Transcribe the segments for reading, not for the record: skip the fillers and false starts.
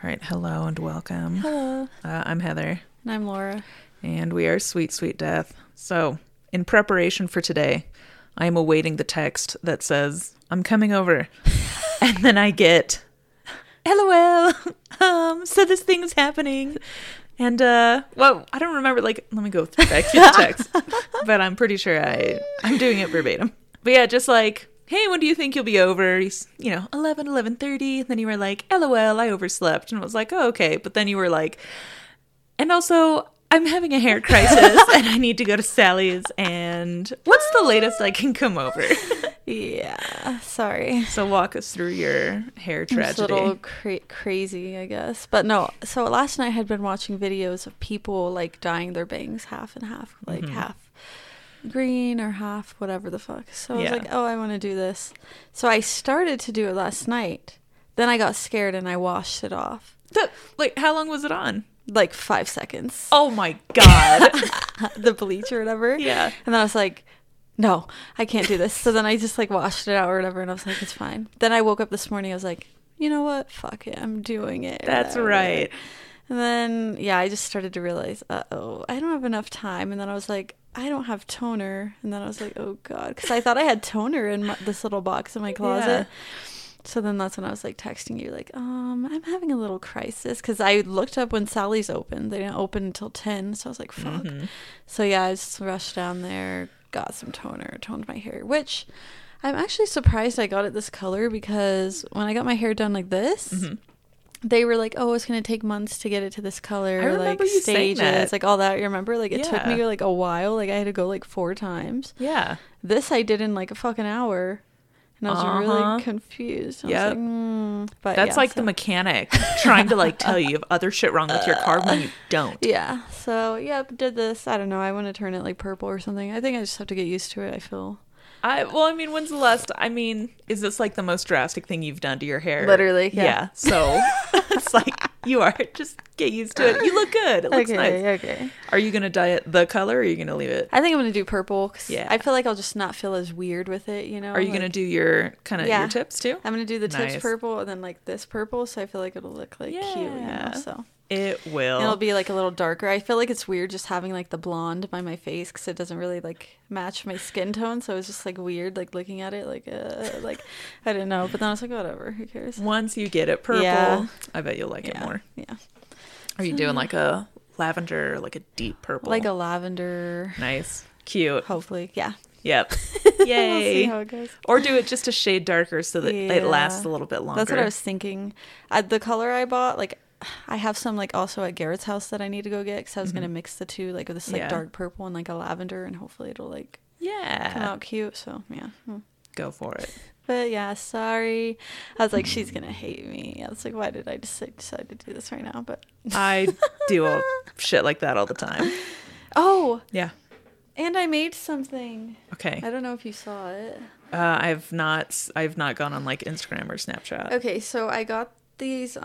All right, hello and welcome. Hello. I'm Heather. And I'm Laura. And we are Sweet Sweet Death. So, in preparation for today, I am awaiting the text that says, I'm coming over. And then I get, LOL, so this thing's happening. And, well, I don't remember, let me go back through the text. But I'm pretty sure I'm doing it verbatim. But yeah, just like, hey, when do you think you'll be over? 11:30. And then you were like, LOL, I overslept. And I was like, oh, okay. But then you were like, and also, I'm having a hair crisis and I need to go to Sally's. And what's the latest I can come over? Yeah, sorry. So walk us through your hair tragedy. It's a little crazy, I guess. But no, so last night I had been watching videos of people like dyeing their bangs half and half, like half green or half whatever the fuck. So I was like, oh, I want to do this. So I started to do it last night. Then I got scared and I washed it off. How long was it on? Like 5 seconds. Oh my God. The bleach or whatever. Yeah. And then I was like, no, I can't do this. So then I just like washed it out or whatever. And I was like, it's fine. Then I woke up this morning. I was like, you know what? Fuck it. I'm doing it. That's right. And then, yeah, I just started to realize, I don't have enough time. And then I was like, I don't have toner. And then I was like, oh God. Because I thought I had toner in this little box in my closet. Yeah. So then that's when I was like texting you like, I'm having a little crisis. Because I looked up when Sally's opened. They didn't open until 10. So I was like, fuck. Mm-hmm. So yeah, I just rushed down there, got some toner, toned my hair. Which I'm actually surprised I got it this color. Because when I got my hair done like this, they were like, oh, it's going to take months to get it to this color. I remember you saying that. Like all that. You remember? Like it took me like a while. Like I had to go like 4 times. Yeah. This I did in like a fucking hour. And I was really confused. I was like, but that's the mechanic trying to like tell you of other shit wrong with your car when you don't. Yeah. So, did this. I don't know. I want to turn it like purple or something. I think I just have to get used to it, I feel. When's the last, is this like the most drastic thing you've done to your hair? Literally, yeah. So, it's like, just get used to it. You look good. It looks nice. Okay. Are you going to dye it the color or are you going to leave it? I think I'm going to do purple because I feel like I'll just not feel as weird with it, you know? Are you going to do your your tips too? I'm going to do the tips purple and then like this purple, so I feel like it'll look like cute, you know? So. It will. It'll be like a little darker. I feel like it's weird just having like the blonde by my face because it doesn't really like match my skin tone. So it's just like weird like looking at it like I don't know. But then I was like, whatever, who cares? Once you get it purple, I bet you'll like it more. Yeah. Are you doing like a lavender, like a deep purple? Like a lavender. Nice. Cute. Hopefully. Yeah. Yep. Yay. We'll see how it goes. Or do it just a shade darker so that it lasts a little bit longer. That's what I was thinking. The color I bought, like I have some like also at Garrett's house that I need to go get because I was going to mix the two, like with this like dark purple and like a lavender, and hopefully it'll like come out cute. So yeah. Go for it. But yeah, sorry. I was like, she's going to hate me. I was like, why did I just decide to do this right now? But I do shit like that all the time. Oh. Yeah. And I made something. Okay. I don't know if you saw it. I've not gone on like Instagram or Snapchat. Okay, so I got these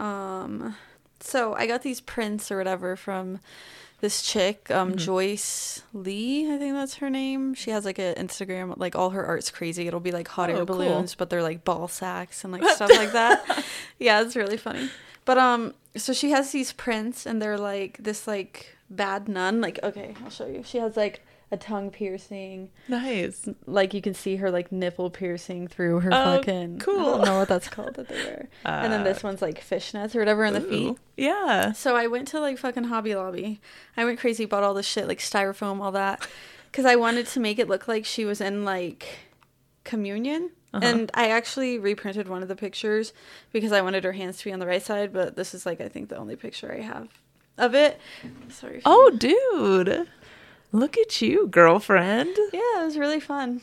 prints or whatever from this chick, Joyce Lee, I think that's her name. She has like an Instagram, like all her art's crazy. It'll be like hot air balloons, but they're like ball sacks and like stuff like that. Yeah, it's really funny. But so she has these prints and they're like this like bad nun. Like, okay, I'll show you. She has like a tongue piercing. Nice. Like you can see her like nipple piercing through her fucking. Cool. I don't know what that's called that they wear. And then this one's like fishnets or whatever in the feet. Yeah. So I went to like fucking Hobby Lobby. I went crazy, bought all this shit like styrofoam, all that, because I wanted to make it look like she was in like communion. And I actually reprinted one of the pictures because I wanted her hands to be on the right side, but this is like I think the only picture I have of it. Sorry. Oh, dude. Look at you, girlfriend. Yeah, it was really fun.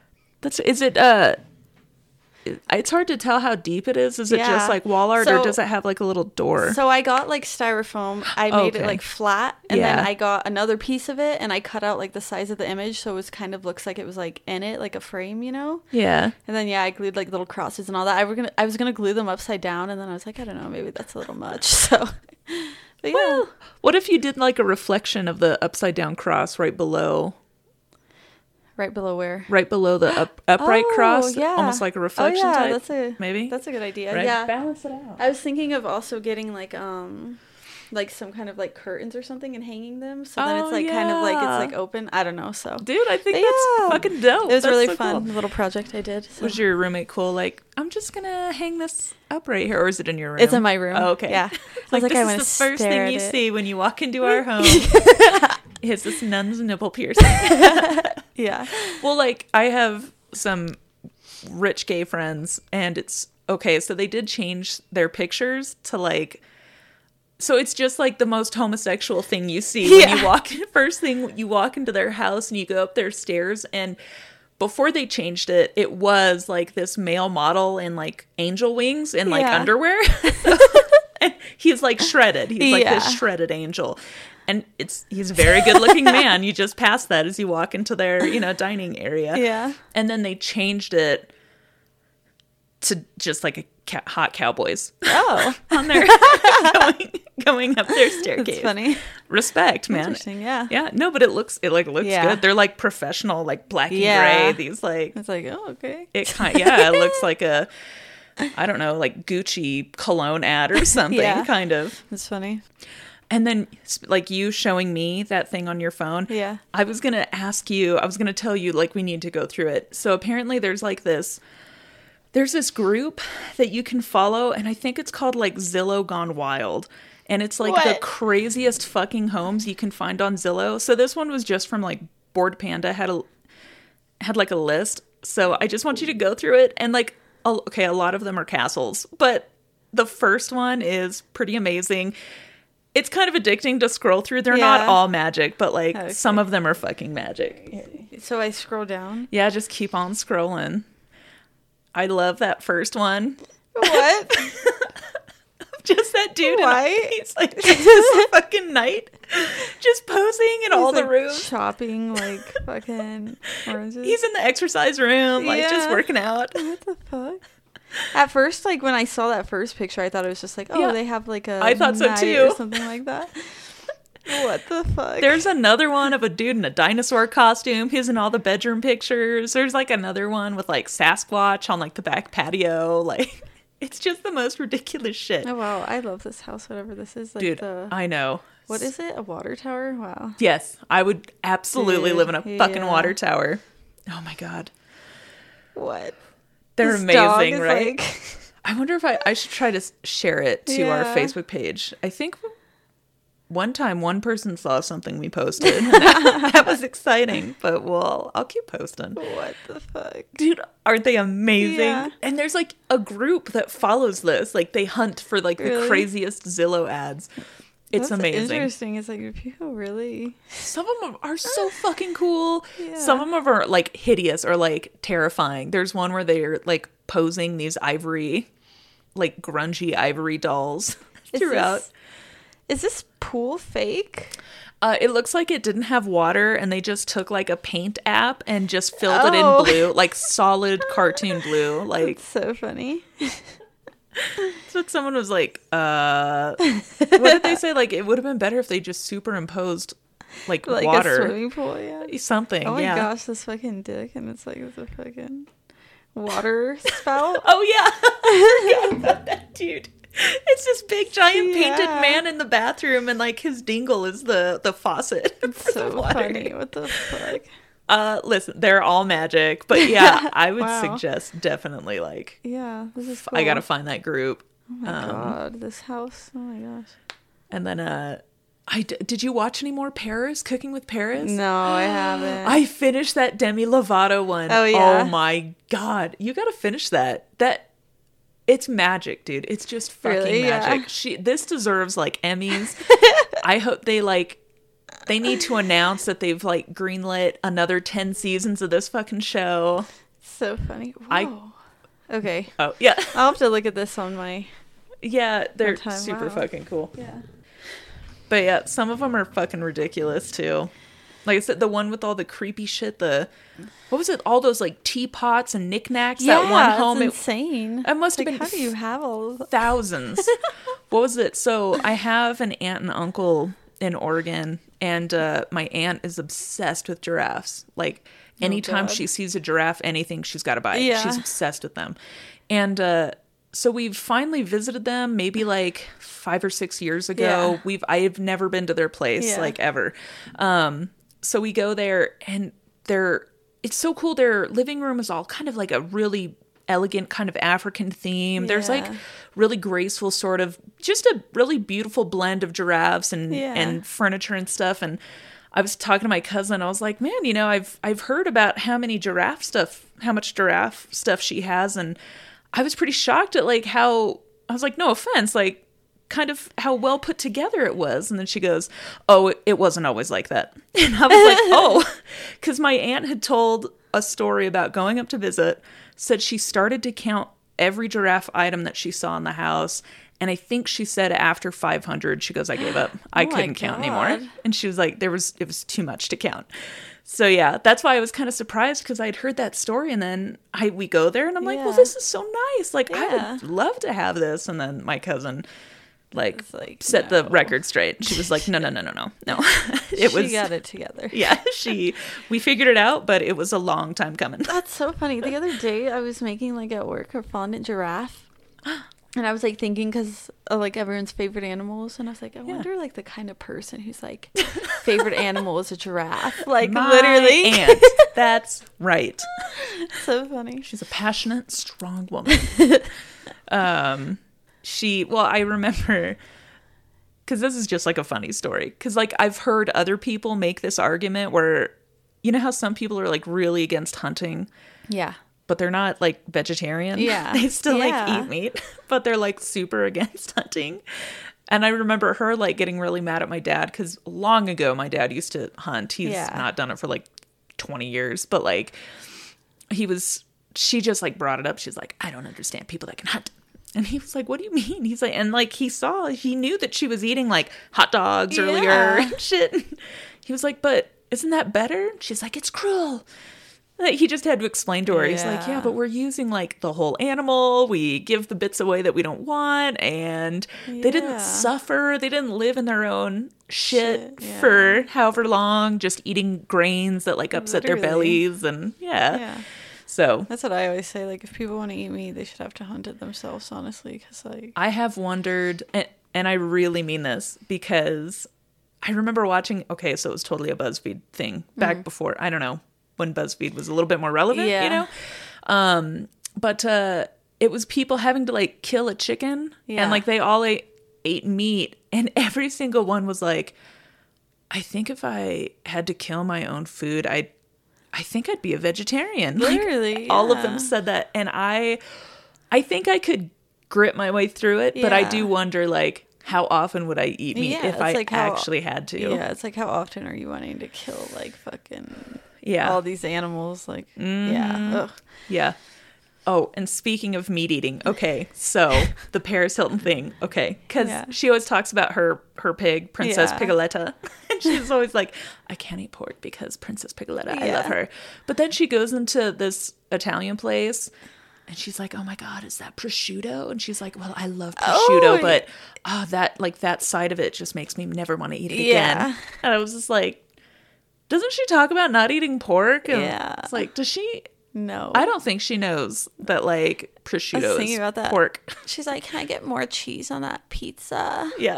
It's hard to tell how deep it is. Is it just like wall art or does it have like a little door? So I got like styrofoam. I made it like flat and then I got another piece of it and I cut out like the size of the image so it was kind of looks like it was like in it, like a frame, you know? Yeah. And then I glued like little crosses and all that. I was gonna glue them upside down and then I was like, I don't know, maybe that's a little much. So but well, what if you did like a reflection of the upside down cross right below Right below where? Right below the upright cross. Yeah. Almost like a reflection type. Maybe. That's a good idea. Right? Yeah. Balance it out. I was thinking of also getting like some kind of like curtains or something and hanging them, so then it's like kind of like it's like open. I don't know. So dude, I think that's fucking dope. It was really so fun. Cool. A little project I did. So. Was your roommate cool? Like, I'm just gonna hang this up right here, or is it in your room? It's in my room. Oh, okay. Yeah. Like, I this is the first thing you see when you walk into our home. Is this nun's nipple piercing? Yeah. Well, like, I have some rich gay friends, and it's okay. So they did change their pictures to like. So it's just like the most homosexual thing you see when you walk in. First thing, you walk into their house and you go up their stairs, and before they changed it, it was like this male model in like angel wings and like underwear. And he's like shredded. He's like this shredded angel. And he's a very good looking man. You just pass that as you walk into their, dining area. Yeah. And then they changed it to just like a hot cowboys. Oh. On their going up their staircase. That's funny. Respect, man. Interesting, yeah. Yeah, no, but it looks good. They're like professional, like black and gray. These like it's like, oh, okay. It looks like a I don't know, like Gucci cologne ad or something, kind of. That's funny. And then, like, you showing me that thing on your phone. Yeah. I was going to tell you, like, we need to go through it. So apparently there's this group that you can follow, and I think it's called, like, Zillow Gone Wild. And it's, like, the craziest fucking homes you can find on Zillow. So this one was just from, like, Bored Panda had like, a list. So I just want you to go through it. And, like, a lot of them are castles. But the first one is pretty amazing. It's kind of addicting to scroll through. They're not all magic, but like some of them are fucking magic. So I scroll down? Yeah, just keep on scrolling. I love that first one. What? Just that dude. Why? He's like, this fucking night. Just posing in all the like rooms. Chopping like fucking oranges. He's in the exercise room, like just working out. What the fuck? At first, like when I saw that first picture, I thought it was just like, they have like a I thought so night too. or something like that. What the fuck? There's another one of a dude in a dinosaur costume. He's in all the bedroom pictures. There's like another one with like Sasquatch on like the back patio. Like it's just the most ridiculous shit. Oh wow, I love this house. Whatever this is, like dude. I know. What is it? A water tower? Wow. Yes, I would absolutely live in a fucking water tower. Oh my god. What? They're this amazing, right? Like... I wonder if I should try to share it to our Facebook page. I think one time one person saw something we posted. And that was exciting, but I'll keep posting. What the fuck? Dude, aren't they amazing? Yeah. And there's like a group that follows this. Like they hunt for like the craziest Zillow ads. It's amazing. Interesting. It's like people really. Some of them are so fucking cool. Yeah. Some of them are like hideous or like terrifying. There's one where they're like posing these ivory, like grungy ivory dolls throughout. Is this pool fake? It looks like it didn't have water and they just took like a paint app and just filled it in blue, like solid cartoon blue. Like that's so funny. That's what someone was like, what did they say? Like, it would have been better if they just superimposed, like water. A swimming pool, yeah. Something, oh my gosh, this fucking dick, and it's like the fucking water spout. Oh, yeah. I forgot about that, dude. It's this big, giant painted man in the bathroom, and, like, his dingle is the faucet for so the water. Funny. What the fuck? Listen, they're all magic, but yeah, I would suggest definitely like, this is cool. I gotta find that group. Oh my god, this house. Oh my gosh. And then, did you watch any more Paris? Cooking with Paris? No, I haven't. I finished that Demi Lovato one. Oh yeah. Oh my god, you gotta finish that. It's magic, dude. It's just fucking magic. Yeah. This deserves like Emmys. I hope they need to announce that they've like greenlit another 10 seasons of this fucking show. So funny. Whoa. Okay. Oh, yeah. I'll have to look at this on my... Yeah, they're super fucking cool. Yeah. But yeah, some of them are fucking ridiculous too. Like I said, the one with all the creepy shit, what was it? All those like teapots and knickknacks. Yeah, that one home. It's insane. It must have been. How do you have all thousands? What was it? So I have an aunt and uncle in Oregon, and my aunt is obsessed with giraffes. Like, Anytime God. she sees a giraffe, anything, she's got to buy it. Yeah. She's obsessed with them. And so we've finally visited them maybe like 5 or 6 years ago. Yeah. I've never been to their place, Yeah. like, ever. So we go there, and it's so cool. Their living room is all kind of like a really elegant kind of African theme. There's like Yeah. really graceful sort of, just a really beautiful blend of giraffes and furniture and stuff. And I was talking to my cousin. I was like, man, you know, I've heard about how much giraffe stuff she has. And I was pretty shocked at like how, I was like, no offense, like kind of how well put together it was. And then she goes, oh, it wasn't always like that. And I was like, oh, because my aunt had told a story about going up to visit, said she started to count every giraffe item that she saw in the house. And I think she said after 500, she goes, I gave up. I couldn't count anymore. And she was like, it was too much to count. So yeah, that's why I was kind of surprised, because I'd heard that story, and then we go there and I'm like, well, this is so nice. Like, I would love to have this. And then my cousin set the record straight. She was like, no. She got it together. Yeah, we figured it out, but it was a long time coming. That's so funny. The other day I was making like at work a fondant giraffe. And I was like thinking, because of like everyone's favorite animals, and I was like, I wonder like the kind of person whose like favorite animal is a giraffe. Like literally. Aunt. That's right. So funny. She's a passionate, strong woman. I remember, because this is just like a funny story, because like I've heard other people make this argument where, you know how some people are like really against hunting? Yeah. But they're not like vegetarian. Yeah. They still like eat meat, but they're like super against hunting. And I remember her like getting really mad at my dad, because long ago my dad used to hunt. He's not done it for like 20 years, but like she just like brought it up. She's like, I don't understand people that can hunt. And he was like, what do you mean? He's like, and like he knew that she was eating like hot dogs earlier and shit. He was like, but isn't that better? She's like, it's cruel. He just had to explain to her. He's like, yeah, but we're using like the whole animal. We give the bits away that we don't want. And they didn't suffer. They didn't live in their own shit for however long, just eating grains that like upset their bellies. And so that's what I always say. Like, if people want to eat meat, they should have to hunt it themselves, honestly. Because like, I have wondered, and I really mean this, because I remember watching, okay, so it was totally a BuzzFeed thing back before, I don't know, when BuzzFeed was a little bit more relevant, you know? But it was people having to like kill a chicken, and like they all ate meat, and every single one was like, I think if I had to kill my own food, I think I'd be a vegetarian. Literally, like, all of them said that, and I think I could grit my way through it, but I do wonder like, how often would I eat meat if I like actually had to? Yeah, it's like, how often are you wanting to kill like fucking all these animals? Like, yeah. Oh, and speaking of meat eating, okay, so the Paris Hilton thing, okay, because she always talks about her pig, Princess Pigoletta, and she's always like, I can't eat pork because Princess Pigoletta, I love her. But then she goes into this Italian place, and she's like, oh my God, is that prosciutto? And she's like, well, I love prosciutto, but that side of it just makes me never want to eat it again. And I was just like, doesn't she talk about not eating pork? And it's like, does she? No. I don't think she knows that like prosciutto is about that. Pork. She's like, can I get more cheese on that pizza? Yeah.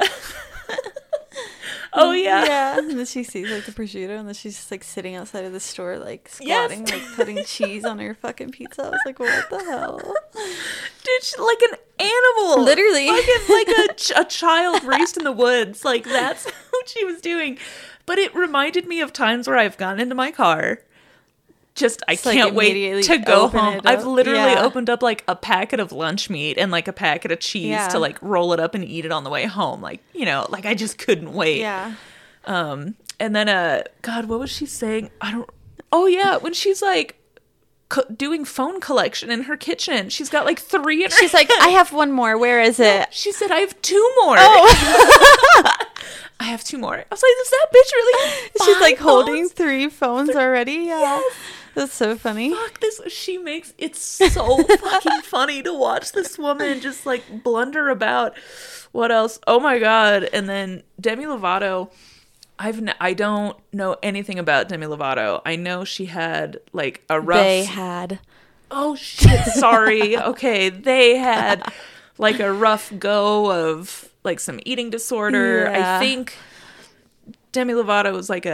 Oh yeah. Yeah. And then she sees like the prosciutto, and then she's just like sitting outside of the store, like squatting, like putting cheese on her fucking pizza. I was like, what the hell? Dude, she's like an animal. Literally. Like a child raised in the woods. Like, that's what she was doing. But it reminded me of times where I've gone into my car. I can't wait to go home. I've literally opened up like a packet of lunch meat and like a packet of cheese to like roll it up and eat it on the way home. Like, you know, like I just couldn't wait. Yeah. And then, God, what was she saying? When she's like doing phone collection in her kitchen, she's got like 3 in her She's like, I have one more. Where is it? She said, I have 2 more. Oh. I have 2 more. I was like, is that bitch really? She's like holding 3 phones already. Yeah. Yes. That's so funny. Fuck this. It's so fucking funny to watch this woman just like blunder about. What else? Oh my God. And then Demi Lovato, I don't know anything about Demi Lovato. I know she had like a rough. They had. Oh shit! Sorry. Okay, they had like a rough go of like some eating disorder. Yeah. I think Demi Lovato was like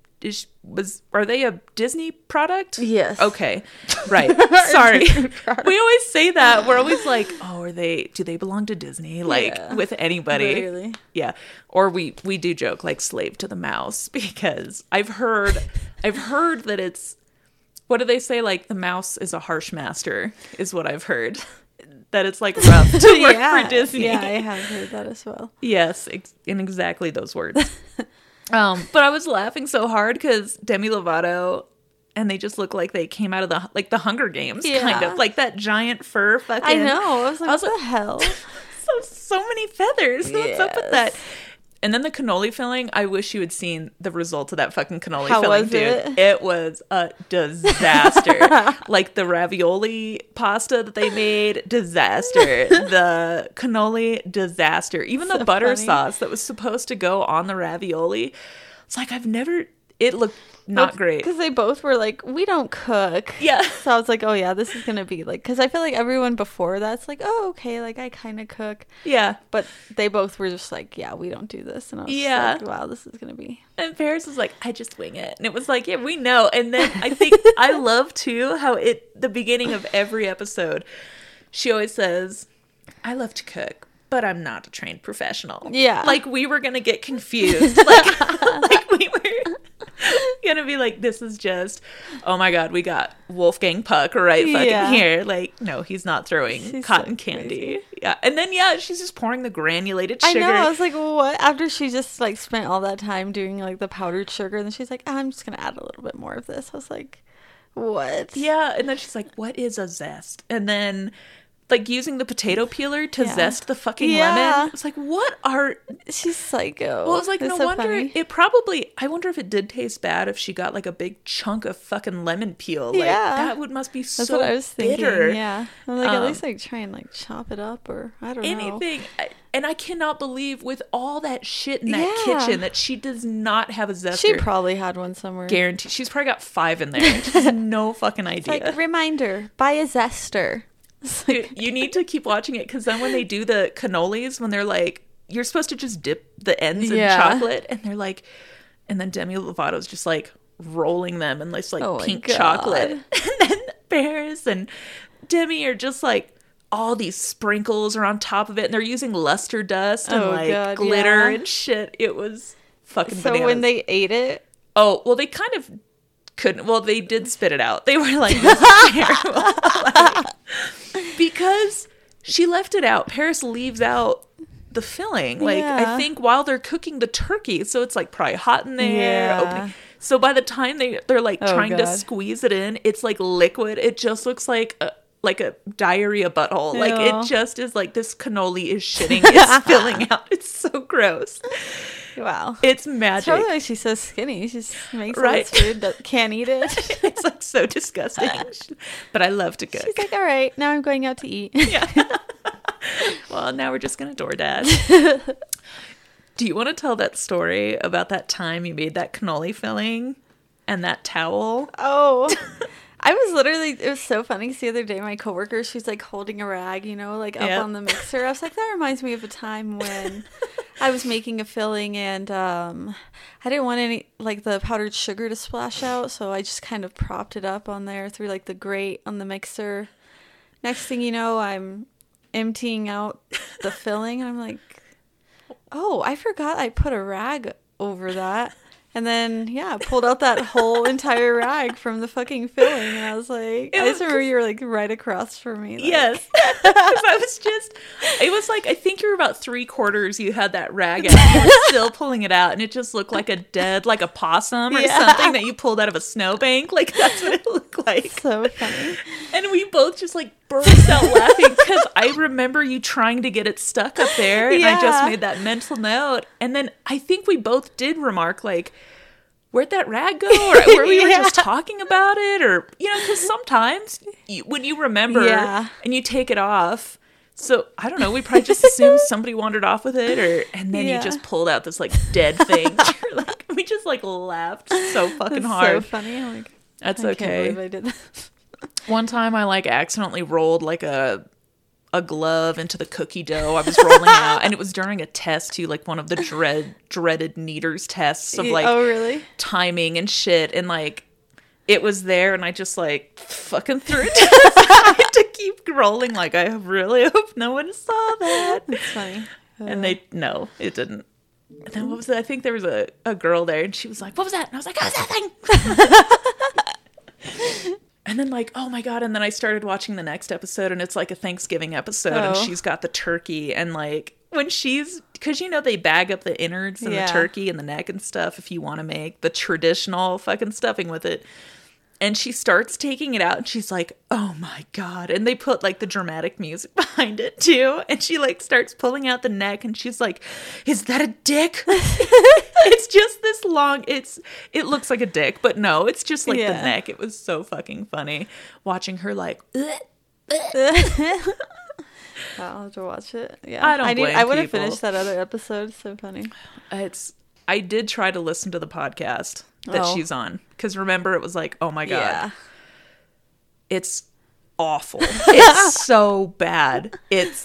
are they a Disney product? Yes. Okay. Right. Sorry. We always say that. We're always like, oh, do they belong to Disney? Like with anybody. Really? Yeah. Or we do joke like slave to the mouse, because I've heard that it's, what do they say? Like the mouse is a harsh master is what I've heard. That it's like rough to work for Disney. Yeah, I have heard that as well. Yes, in exactly those words. But I was laughing so hard because Demi Lovato, and they just look like they came out of the Hunger Games, kind of like that giant fur fucking. I know. I was like, what the hell? So many feathers. What's up with that? And then the cannoli filling, I wish you had seen the result of that fucking cannoli filling, was dude. it? It was a disaster. Like the ravioli pasta that they made, disaster. The cannoli, disaster. Even the butter sauce that was supposed to go on the ravioli, it's like it looked not great. Because they both were like, we don't cook. Yeah. So I was like, oh yeah, this is going to be like, because I feel like everyone before that's like, oh, okay, like I kind of cook. Yeah. But they both were just like, yeah, we don't do this. And I was like, wow, this is going to be. And Paris was like, I just wing it. And it was like, yeah, we know. And then I think I love too how the beginning of every episode, she always says, I love to cook, but I'm not a trained professional. Yeah. Like we were going to get confused. Like we were gonna be like, this is just, oh my god, we got Wolfgang Puck right fucking here. Like, no, he's not throwing cotton candy. Crazy. Yeah. And then she's just pouring the granulated sugar. I know. I was like, what? After she just like spent all that time doing like the powdered sugar, and then she's like, I'm just gonna add a little bit more of this. I was like, what? Yeah. And then she's like, what is a zest? And then like using the potato peeler to zest the fucking lemon. It's like, what are... She's psycho. Well, it's like, no wonder funny. I wonder if it did taste bad if she got like a big chunk of fucking lemon peel. Like, that must be so bitter. That's what I was thinking, yeah. I'm like, at least like try and like chop it up, or I don't know. Anything. And I cannot believe with all that shit in that kitchen that she does not have a zester. She probably had one somewhere. Guaranteed. She's probably got 5 in there. She has no fucking idea. It's like, reminder, buy a zester. Dude, you need to keep watching it, because then when they do the cannolis, when they're like, you're supposed to just dip the ends in chocolate, and they're like, and then Demi Lovato's just like rolling them in this like pink chocolate, and then Paris and Demi are just like, all these sprinkles are on top of it, and they're using luster dust and glitter and shit. It was fucking bananas. So when they ate it, they kind of couldn't. Well, they did spit it out. They were like, this is terrible. Because she left it out. Paris leaves out the filling. Like, I think while they're cooking the turkey, so it's like probably hot in there. Opening. So by the time they're like trying to squeeze it in, it's like liquid. It just looks like a diarrhea butthole. Ew. Like, it just is like, this cannoli is shitting. It's spilling out. It's so gross. Wow. It's magic. It's probably why she's so skinny. She just makes all this food that can't eat it. It's like so disgusting. But I love to cook. She's like, all right, now I'm going out to eat. Yeah. Well, now we're just going to DoorDash. Do you want to tell that story about that time you made that cannoli filling and that towel? Oh, I was literally, it was so funny, because the other day my coworker, she's like holding a rag, like up on the mixer. I was like, that reminds me of a time when I was making a filling, and I didn't want any, like, the powdered sugar to splash out, so I just kind of propped it up on there through like the grate on the mixer. Next thing you know, I'm emptying out the filling, and I'm like, oh, I forgot I put a rag over that. And then, pulled out that whole entire rag from the fucking filling. And I was like, I just remember you were like right across from me. Like. Yes. It was like, I think you were about 3/4. You had that rag out. And you were still pulling it out. And it just looked like like a possum or something that you pulled out of a snowbank. Like, that's what it looked like. So funny. And we both just like burst out laughing, because I remember you trying to get it stuck up there. And I just made that mental note. And then I think we both did remark, like, where'd that rag go? Or where we were just talking about it? Or, because sometimes when you remember and you take it off, so I don't know, we probably just assumed somebody wandered off with it, and then you just pulled out this like dead thing. You're like, just like laughed so fucking That's hard. so funny. I'm like, That's I okay. can't believe I did that. One time I like accidentally rolled like a glove into the cookie dough I was rolling out, and it was during a test too, like one of the dreaded Neater's tests of like Oh, really? timing and shit, and like it was there, and I just like fucking threw it to the side to keep rolling. Like, I really hope no one saw that. That's funny. And no, it didn't. And then what was it? I think there was a girl there, and she was like, "What was that?" And I was like, "Oh, that thing." And then like, oh my God. And then I started watching the next episode, and it's like a Thanksgiving episode, and she's got the turkey, and like when because they bag up the innards and the turkey and the neck and stuff if you want to make the traditional fucking stuffing with it. And she starts taking it out, and she's like, oh my God. And they put like the dramatic music behind it too. And she like starts pulling out the neck, and she's like, is that a dick? It's just this long, it looks like a dick, but no, it's just like the neck. It was so fucking funny watching her like, I'll have to watch it. Yeah. I would have finished that other episode. It's so funny. I did try to listen to the podcast that she's on, because remember, it was like, oh my God, it's awful. It's so bad.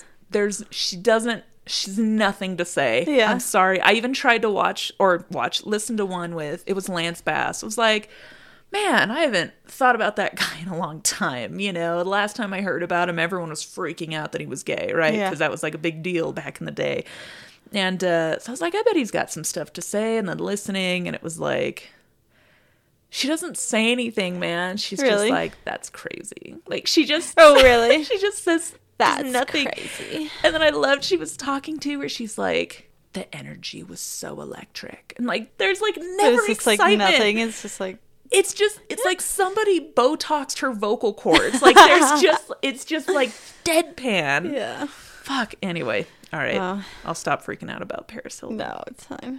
She's nothing to say. Yeah. I'm sorry. I even tried to listen to one with, it was Lance Bass. It was like, man, I haven't thought about that guy in a long time. The last time I heard about him, everyone was freaking out that he was gay, right? Because that was like a big deal back in the day. And so I was like, I bet he's got some stuff to say. And then listening, and it was like, she doesn't say anything, man. She's just like, that's crazy. Like, she just... Oh, really? She just says, that's nothing. Crazy. And then I loved, she was talking to where she's like, the energy was so electric. And like, there's like never it's just excitement. Like nothing. It's just like... It's like somebody Botoxed her vocal cords. Like, it's just like deadpan. Yeah. Fuck. Anyway. All right. I'll stop freaking out about Paris Hilton. No, it's fine.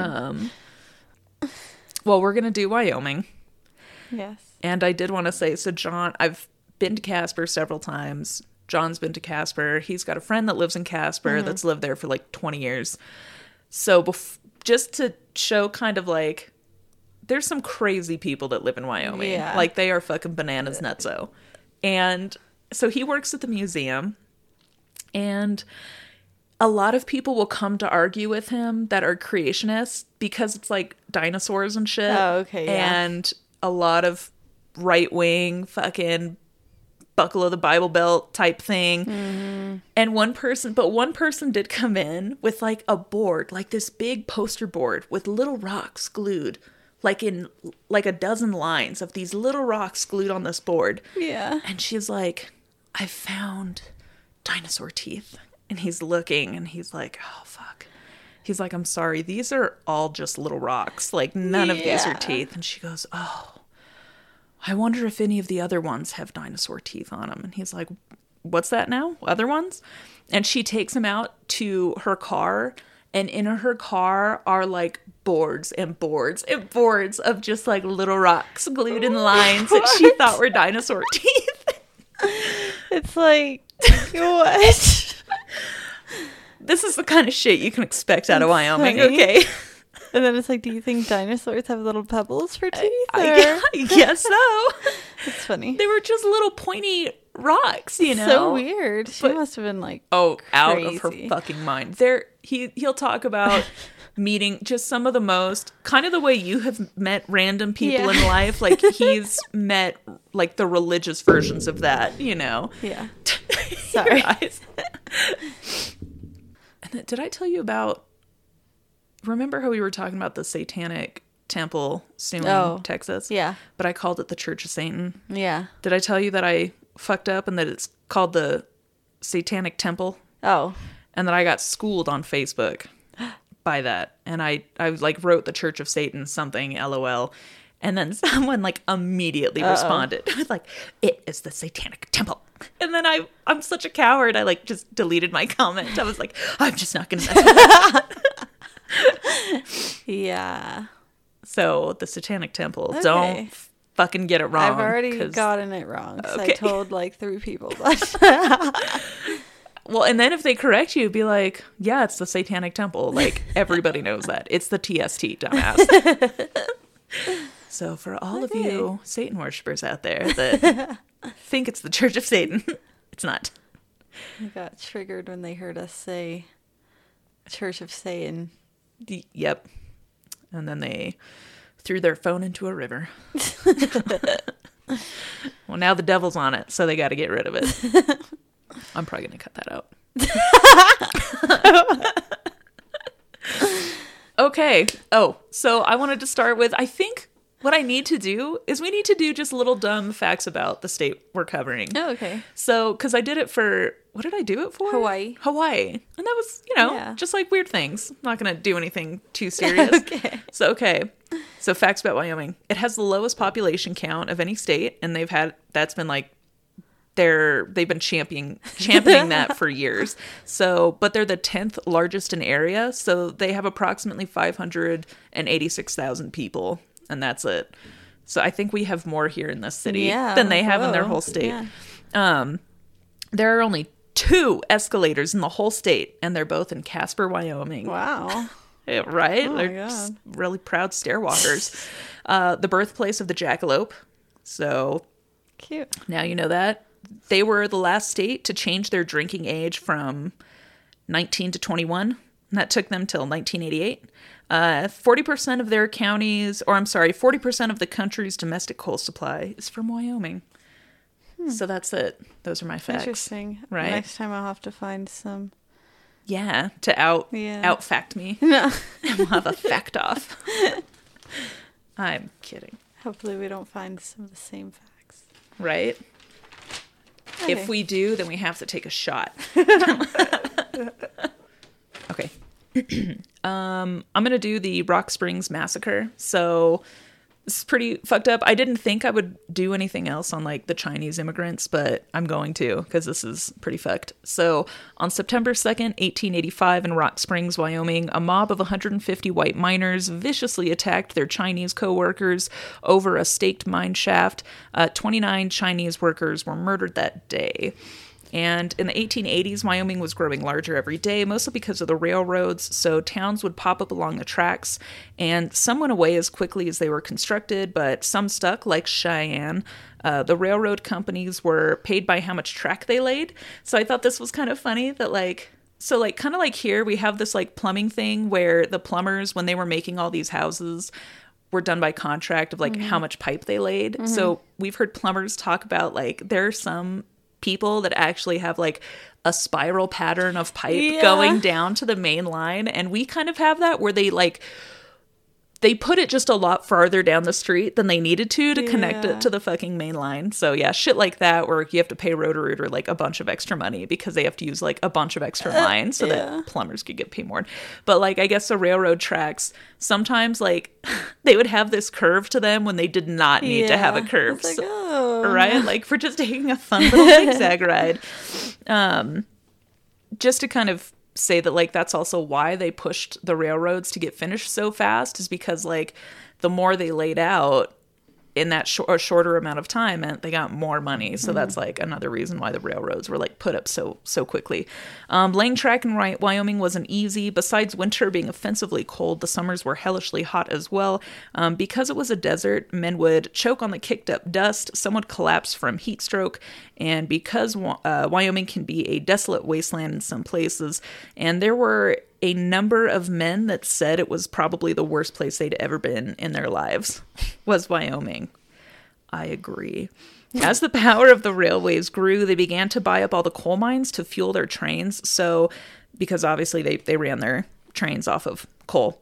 Well, we're going to do Wyoming. Yes. And I did want to say, so John, I've been to Casper several times. John's been to Casper. He's got a friend that lives in Casper that's lived there for like 20 years. So just to show kind of like, there's some crazy people that live in Wyoming. Yeah. Like, they are fucking bananas nutso. And so he works at the museum, and a lot of people will come to argue with him that are creationists, because it's like dinosaurs and shit. Oh, okay, yeah. And a lot of right-wing fucking buckle of the Bible Belt type thing. Mm-hmm. And one person did come in with like a board, like this big poster board with little rocks glued, like in like a dozen lines of these little rocks glued on this board. Yeah. And she's like, I found dinosaur teeth. And he's looking, and he's like, oh, fuck. He's like, I'm sorry, these are all just little rocks. Like, none of these are teeth. And she goes, oh, I wonder if any of the other ones have dinosaur teeth on them. And he's like, what's that now? Other ones? And she takes him out to her car, and in her car are like boards and boards and boards of just like little rocks glued in lines that she thought were dinosaur teeth. It's like, what? This is the kind of shit you can expect out of Wyoming, okay? And then it's like, do you think dinosaurs have little pebbles for teeth? I guess so. It's funny. They were just little pointy rocks, you know? So weird. She must have been like, out of her fucking mind. He'll talk about meeting just some of the most, kind of the way you have met random people in life. Like, he's met like the religious versions of that, you know? Yeah. Sorry. And then, did I tell you about, remember how we were talking about the Satanic Temple, Suing, Texas? Yeah. But I called it the Church of Satan. Yeah. Did I tell you that I fucked up and that it's called the Satanic Temple? Oh. And that I got schooled on Facebook by that. And I like wrote the Church of Satan something, LOL. And then someone like immediately responded with like, it is the Satanic Temple. And then I'm such a coward. I like just deleted my comment. I was like, I'm just not going to mess with that. Yeah. So the Satanic Temple, don't fucking get it wrong. I've already gotten it wrong because I told like 3 people. Well, and then if they correct you, be like, yeah, it's the Satanic Temple. Like, everybody knows that. It's the TST, dumbass. So for all of you Satan worshipers out there that think it's the Church of Satan, it's not. I got triggered when they heard us say Church of Satan. Yep. And then they threw their phone into a river. Well, now the devil's on it, so they got to get rid of it. I'm probably going to cut that out. Okay. Oh, so I wanted to start with, I think what I need to do is we need to do just little dumb facts about the state we're covering. Oh, okay. So, because I did it for, what did I do it for? Hawaii. And that was, just like weird things. I'm not going to do anything too serious. Okay. So facts about Wyoming. It has the lowest population count of any state, and they've been championing that for years. So, but they're the 10th largest in area, so they have approximately 586,000 people, and that's it. So I think we have more here in this city than they have in their whole state. Yeah. There are only 2 escalators in the whole state, and they're both in Casper, Wyoming. Wow. Yeah, right? Oh, they're just really proud stairwalkers. The birthplace of the jackalope. So cute. Now you know that. They were the last state to change their drinking age from 19 to 21. And that took them till 1988. 40% of their counties, 40% of the country's domestic coal supply is from Wyoming. So that's it. Those are my facts. Interesting. Right? Next time I'll have to find some. Yeah, to out-fact me. No. And we'll have a fact off. I'm kidding. Hopefully we don't find some of the same facts. Right? Okay. If we do, then we have to take a shot. Okay. I'm going to do the Rock Springs Massacre. So this is pretty fucked up. I didn't think I would do anything else on like the Chinese immigrants, but I'm going to because this is pretty fucked. So on September 2nd, 1885 in Rock Springs, Wyoming, a mob of 150 white miners viciously attacked their Chinese co-workers over a staked mine shaft. 29 Chinese workers were murdered that day. And in the 1880s, Wyoming was growing larger every day, mostly because of the railroads, so towns would pop up along the tracks, and some went away as quickly as they were constructed, but some stuck, like Cheyenne. The railroad companies were paid by how much track they laid, so I thought this was kind of funny that, kind of like here, we have this, plumbing thing where the plumbers, when they were making all these houses, were done by contract of, how much pipe they laid. Mm-hmm. So we've heard plumbers talk about, there are some people that actually have a spiral pattern of pipe going down to the main line, and we kind of have that where they put it just a lot farther down the street than they needed to connect it to the fucking main line. So yeah, shit like that where you have to pay Roto-Rooter a bunch of extra money because they have to use a bunch of extra lines so that plumbers could get paid more. But I guess the railroad tracks sometimes they would have this curve to them when they did not need to have a curve. Right? For just taking a fun little zigzag ride. Just to kind of say that that's also why they pushed the railroads to get finished so fast, is because the more they laid out in that shorter amount of time meant they got more money. So that's another reason why the railroads were put up so quickly. Laying track in Wyoming wasn't easy. Besides winter being offensively cold, the summers were hellishly hot as well. Because it was a desert, men would choke on the kicked up dust. Some would collapse from heat stroke. And because Wyoming can be a desolate wasteland in some places, and there were a number of men that said it was probably the worst place they'd ever been in their lives, was Wyoming. I agree. As the power of the railways grew, they began to buy up all the coal mines to fuel their trains. So, because obviously they ran their trains off of coal.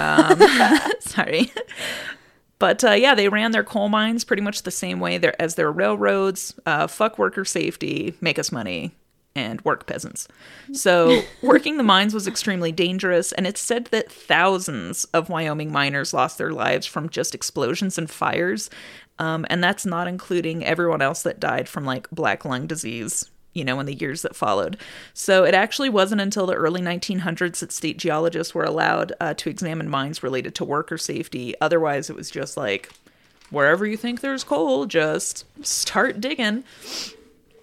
Sorry. But they ran their coal mines pretty much the same way as their railroads. Fuck worker safety, make us money, and work peasants. So working the mines was extremely dangerous, and it's said that thousands of Wyoming miners lost their lives from just explosions and fires. And that's not including everyone else that died from black lung disease, in the years that followed. So it actually wasn't until the early 1900s that state geologists were allowed to examine mines related to worker safety. Otherwise, it was just wherever you think there's coal, just start digging.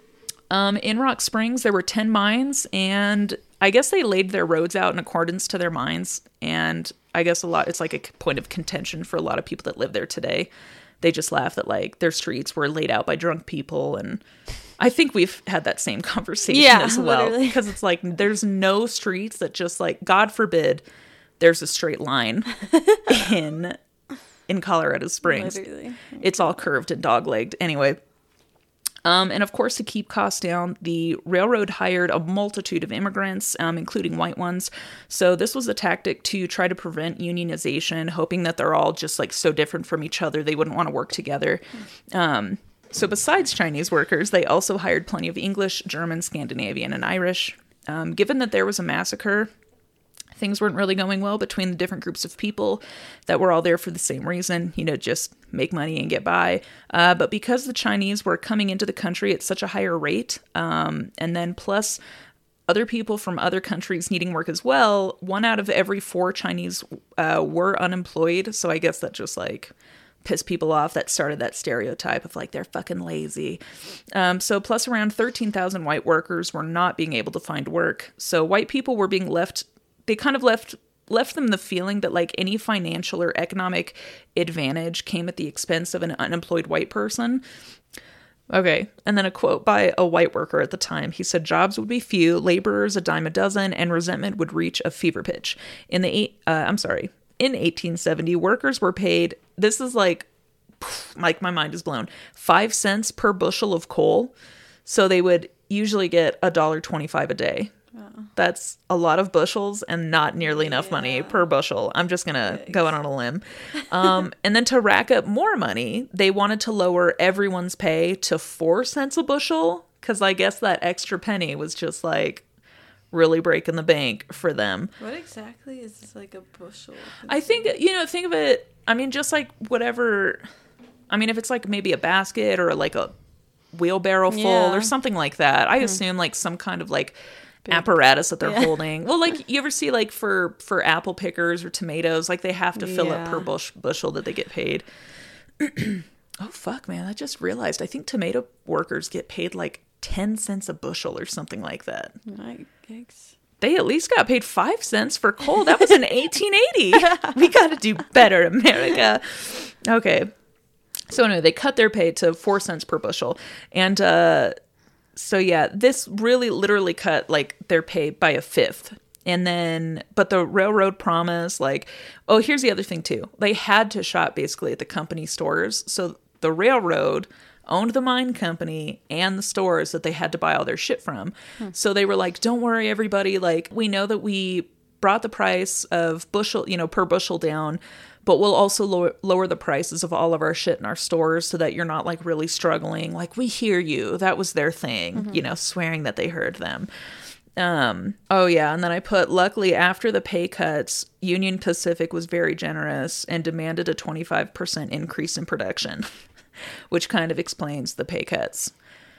In Rock Springs, there were 10 mines, and I guess they laid their roads out in accordance to their mines. And I guess it's like a point of contention for a lot of people that live there today. They just laugh that like their streets were laid out by drunk people. And I think we've had that same conversation as well. Because it's like there's no streets that just like, God forbid, there's a straight line in Colorado Springs. Literally. It's all curved and dog-legged. Anyway. And of course, to keep costs down, the railroad hired a multitude of immigrants, including white ones. So this was a tactic to try to prevent unionization, hoping that they're all just like so different from each other, they wouldn't want to work together. So besides Chinese workers, they also hired plenty of English, German, Scandinavian, and Irish. Given that there was a massacre, things weren't really going well between the different groups of people that were all there for the same reason, just make money and get by. But because the Chinese were coming into the country at such a higher rate, and then plus other people from other countries needing work as well, 1 out of every 4 Chinese were unemployed. So I guess that just like pissed people off. That started that stereotype of like, they're fucking lazy. So plus around 13,000 white workers were not being able to find work. So white people were being left. They kind of left them the feeling that like any financial or economic advantage came at the expense of an unemployed white person. Okay, and then a quote by a white worker at the time. He said, "Jobs would be few, laborers a dime a dozen, and resentment would reach a fever pitch." In 1870, workers were paid. This is like my mind is blown. 5 cents per bushel of coal, so they would usually get $1.25 a day. That's a lot of bushels and not nearly enough money per bushel. I'm just going to go out on a limb. And then to rack up more money, they wanted to lower everyone's pay to 4 cents a bushel, because I guess that extra penny was just like really breaking the bank for them. What exactly is this, like a bushel? I think, think of it, just like whatever, if it's like maybe a basket or like a wheelbarrow full or something like that. I assume like some kind of like apparatus that they're holding. Well, like you ever see like for apple pickers or tomatoes, like they have to fill up per bushel that they get paid. Oh fuck, man, I just realized I think tomato workers get paid like 10 cents a bushel or something like that. Yikes. They at least got paid 5 cents for coal. That was in 1880. We got to do better, America. Okay. So anyway, they cut their pay to 4 cents per bushel. And so yeah, this really literally cut like their pay by a fifth. And then, but the railroad promised like, oh, here's the other thing too. They had to shop basically at the company stores. So the railroad owned the mine company and the stores that they had to buy all their shit from. So they were like, don't worry, everybody. Like, we know that we brought the price of bushel, per bushel down, but we'll also lower the prices of all of our shit in our stores so that you're not like really struggling. Like, we hear you. That was their thing, swearing that they heard them. Oh yeah. And then I put, luckily after the pay cuts, Union Pacific was very generous and demanded a 25% increase in production, which kind of explains the pay cuts.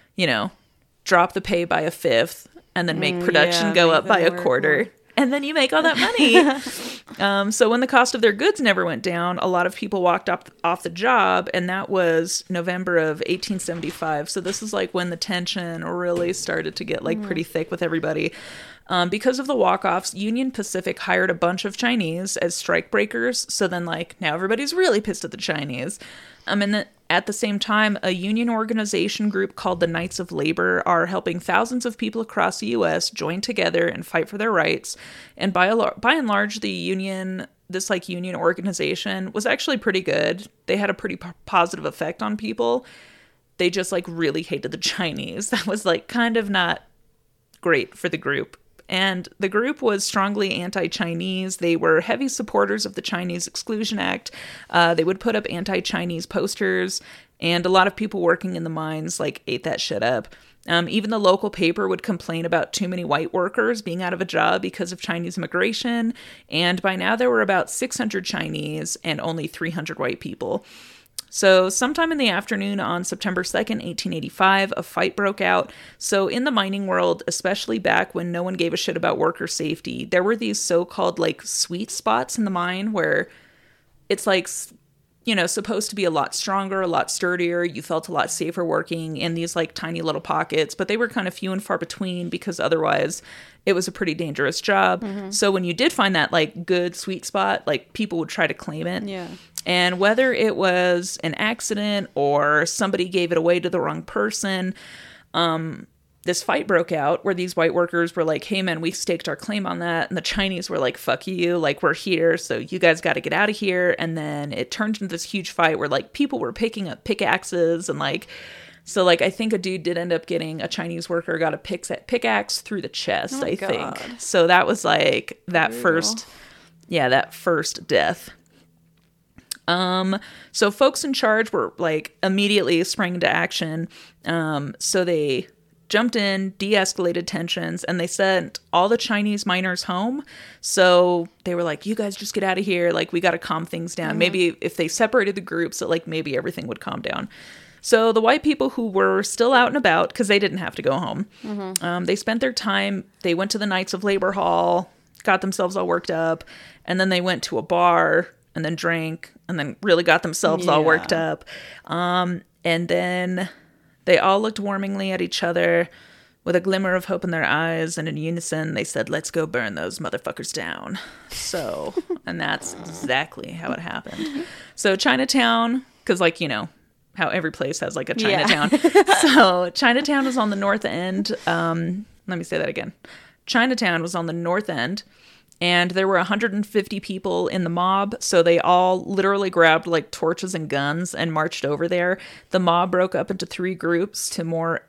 Drop the pay by a fifth and then make production go up by a quarter. And then you make all that money. So when the cost of their goods never went down, a lot of people walked off the job, and that was November of 1875. So this is like when the tension really started to get like pretty thick with everybody. Because of the walk-offs, Union Pacific hired a bunch of Chinese as strikebreakers. So then like now everybody's really pissed at the Chinese. And then at the same time, a union organization group called the Knights of Labor are helping thousands of people across the U.S. join together and fight for their rights. And by and large, this union organization was actually pretty good. They had a pretty positive effect on people. They just like really hated the Chinese. That was like kind of not great for the group. And the group was strongly anti-Chinese. They were heavy supporters of the Chinese Exclusion Act. They would put up anti-Chinese posters, and a lot of people working in the mines like ate that shit up. Even the local paper would complain about too many white workers being out of a job because of Chinese immigration. And by now there were about 600 Chinese and only 300 white people. So sometime in the afternoon on September 2nd, 1885, a fight broke out. So in the mining world, especially back when no one gave a shit about worker safety, there were these so-called like sweet spots in the mine where it's like supposed to be a lot stronger, a lot sturdier. You felt a lot safer working in these like tiny little pockets, but they were kind of few and far between because otherwise it was a pretty dangerous job. So when you did find that like good sweet spot, like people would try to claim it. Yeah. And whether it was an accident or somebody gave it away to the wrong person, this fight broke out where these white workers were like, hey, man, we staked our claim on that. And the Chinese were like, fuck you. Like, we're here. So you guys got to get out of here. And then it turned into this huge fight where like people were picking up pickaxes and like, so like I think a dude did end up getting, a Chinese worker got a pickaxe through the chest, I think. So that was like that first death. So folks in charge were like immediately sprang into action. So they jumped in, de-escalated tensions, and they sent all the Chinese miners home. So they were like, you guys just get out of here. Like, we got to calm things down. Maybe if they separated the groups, that like maybe everything would calm down. So the white people who were still out and about, because they didn't have to go home, they spent their time, they went to the Knights of Labor Hall, got themselves all worked up, and then they went to a bar and then drank and then really got themselves all worked up. And then they all looked warmingly at each other with a glimmer of hope in their eyes, and in unison they said, let's go burn those motherfuckers down. So, and that's exactly how it happened. So Chinatown, because like, how every place has like a Chinatown. So Chinatown was on the north end. Let me say that again. Chinatown was on the north end. And there were 150 people in the mob, so they all literally grabbed like torches and guns and marched over there. The mob broke up into 3 groups to more,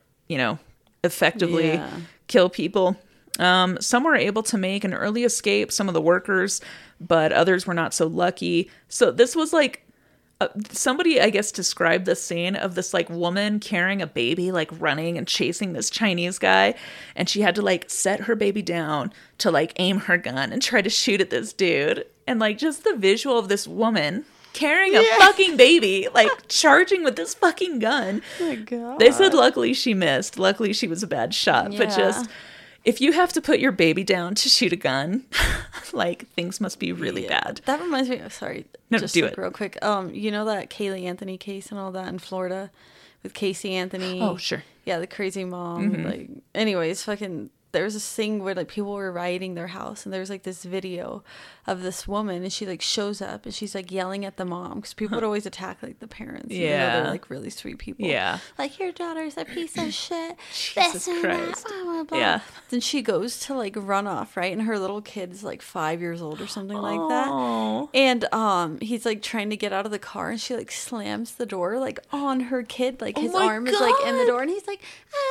effectively kill people. Some were able to make an early escape, some of the workers, but others were not so lucky. So this was like, somebody, I guess, described the scene of this like woman carrying a baby, like running and chasing this Chinese guy. And she had to like set her baby down to like aim her gun and try to shoot at this dude. And like just the visual of this woman carrying a fucking baby, like charging with this fucking gun. Oh my God. They said luckily she missed. Luckily she was a bad shot. But just, if you have to put your baby down to shoot a gun, like things must be really bad. That reminds me. Sorry, no, just do like it real quick. You know that Kaylee Anthony case and all that in Florida with Casey Anthony. Oh, sure. Yeah, the crazy mom. Like, anyways, fucking. There was this thing where like people were rioting their house, and there was like this video of this woman, and she like shows up and she's like yelling at the mom because people would always attack like the parents. Even though they're like really sweet people. Yeah, like your daughter's a piece of shit. Jesus Christ. Blah, blah, blah. Yeah. Then she goes to like run off, right? And her little kid's like 5 years old or something like that. And he's like trying to get out of the car, and she like slams the door like on her kid, like his arm is like in the door, and he's like,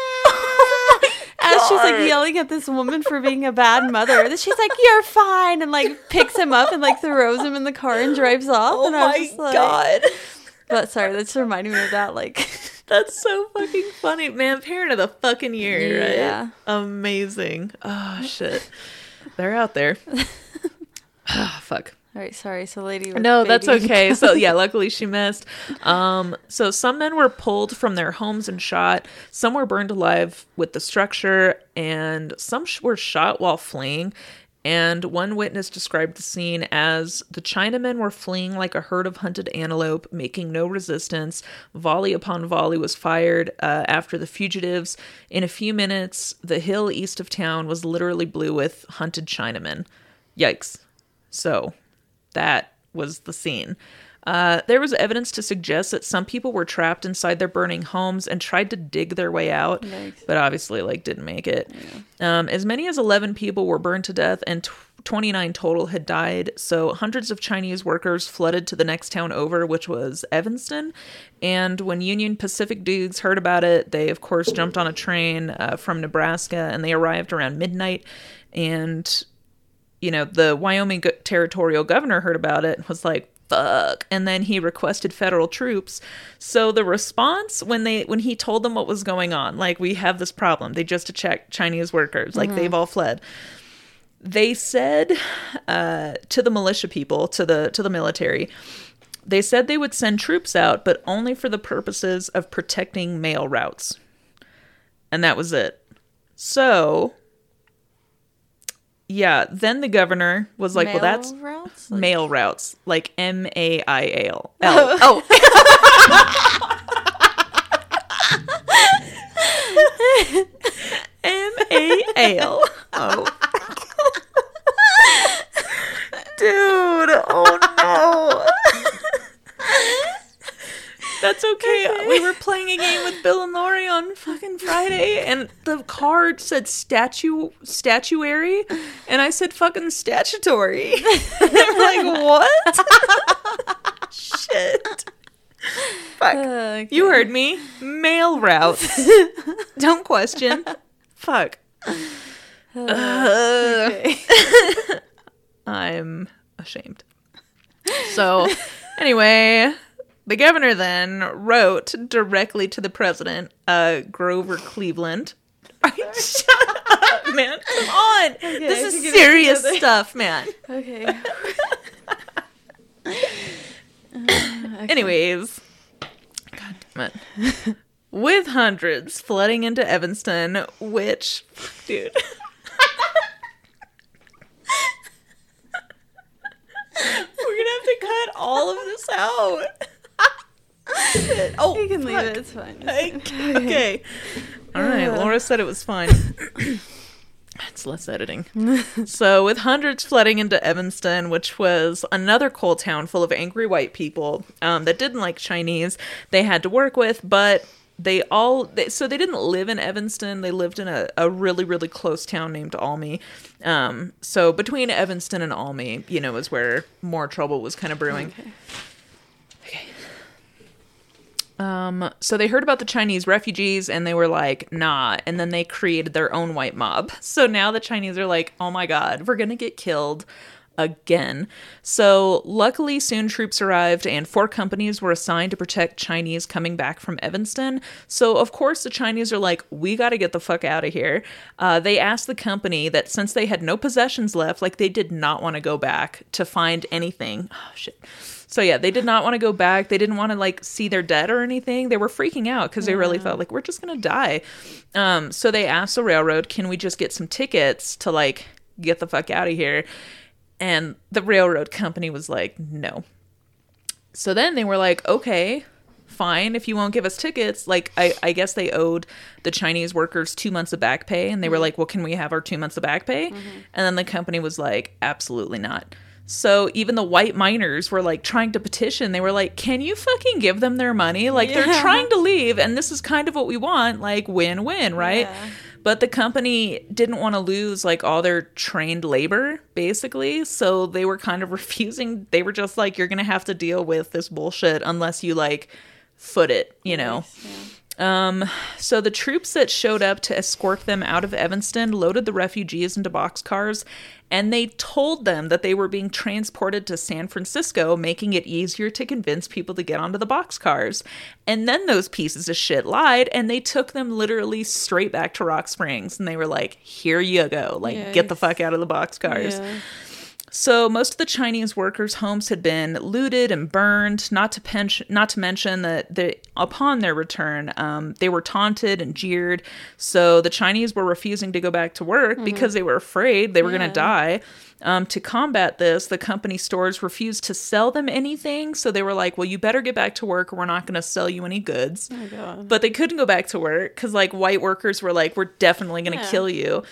as she's like yelling at this woman for being a bad mother. Then she's like, you're fine, and like picks him up and like throws him in the car and drives off. Oh and I was my just like, God. But sorry, that's reminding me of that. Like, that's so fucking funny, man. Parent of the fucking year, right? Yeah. Amazing. Oh shit, they're out there. Fuck. All right, sorry. So lady. No, that's okay. So yeah, luckily she missed. So some men were pulled from their homes and shot. Some were burned alive with the structure, and some were shot while fleeing. And one witness described the scene as the Chinamen were fleeing like a herd of hunted antelope, making no resistance. Volley upon volley was fired after the fugitives. In a few minutes, the hill east of town was literally blue with hunted Chinamen. Yikes. So that was the scene. There was evidence to suggest that some people were trapped inside their burning homes and tried to dig their way out, but obviously like didn't make it. Yeah. As many as 11 people were burned to death, and 29 total had died. So hundreds of Chinese workers flooded to the next town over, which was Evanston. And when Union Pacific dudes heard about it, they of course jumped on a train from Nebraska, and they arrived around midnight. And the Wyoming territorial governor heard about it and was like, fuck. And then he requested federal troops. So the response when he told them what was going on, like, we have this problem, they just attacked Chinese workers, like they've all fled. They said to the militia people, to the military, they said they would send troops out, but only for the purposes of protecting mail routes. And that was it. So Yeah, then the governor was like, well, that's routes? mail routes, like MAIL. Oh. MAIL. Oh. Dude, oh no. That's okay. We were playing a game with Bill and Lori on fucking Friday, and the card said statuary, and I said fucking statutory. And they were like, what? Shit. Fuck. Okay. You heard me. Mail routes. Don't question. Fuck. Okay. I'm ashamed. So, anyway, the governor then wrote directly to the president, Grover Cleveland. Shut up, man. Come on. Okay, this is serious stuff, man. Okay. Anyways, God damn it. With hundreds flooding into Evanston, which, dude. We're gonna have to cut all of this out. Shit. Oh, You can leave fuck. it. It's fine. It's fine. Okay. All right. Laura said it was fine. It's less editing. So, with hundreds flooding into Evanston, which was another coal town full of angry white people that didn't like Chinese, they had to work with, but they didn't live in Evanston. They lived in a really, really close town named Almy. So between Evanston and Almy, is where more trouble was kind of brewing. Okay. So they heard about the Chinese refugees and they were like, nah. And then they created their own white mob. So now the Chinese are like, oh my God, we're going to get killed again. So luckily soon troops arrived and 4 companies were assigned to protect Chinese coming back from Evanston. So of course the Chinese are like, we got to get the fuck out of here. They asked the company that since they had no possessions left, like they did not want to go back to find anything. Oh shit. So yeah, they did not want to go back. They didn't want to like see their dead or anything. They were freaking out because they really felt like we're just going to die. So they asked the railroad, can we just get some tickets to like get the fuck out of here? And the railroad company was like, no. So then they were like, okay, fine. If you won't give us tickets, like I guess they owed the Chinese workers 2 months of back pay. And they were like, well, can we have our 2 months of back pay? And then the company was like, absolutely not. So even the white miners were like trying to petition. They were like, can you fucking give them their money? Like they're trying to leave. And this is kind of what we want, like win-win, right? Yeah. But the company didn't want to lose like all their trained labor, basically. So they were kind of refusing. They were just like, you're going to have to deal with this bullshit unless you like foot it, Nice, yeah. So the troops that showed up to escort them out of Evanston loaded the refugees into boxcars, and they told them that they were being transported to San Francisco, making it easier to convince people to get onto the boxcars. And then those pieces of shit lied, and they took them literally straight back to Rock Springs, and they were like, here you go, like, get the fuck out of the boxcars. Yeah. So most of the Chinese workers' homes had been looted and burned, not to mention that upon their return, they were taunted and jeered. So the Chinese were refusing to go back to work because they were afraid they were going to die. To combat this, the company stores refused to sell them anything. So they were like, well, you better get back to work or we're not going to sell you any goods. Oh my God. But they couldn't go back to work because like white workers were like, we're definitely going to kill you.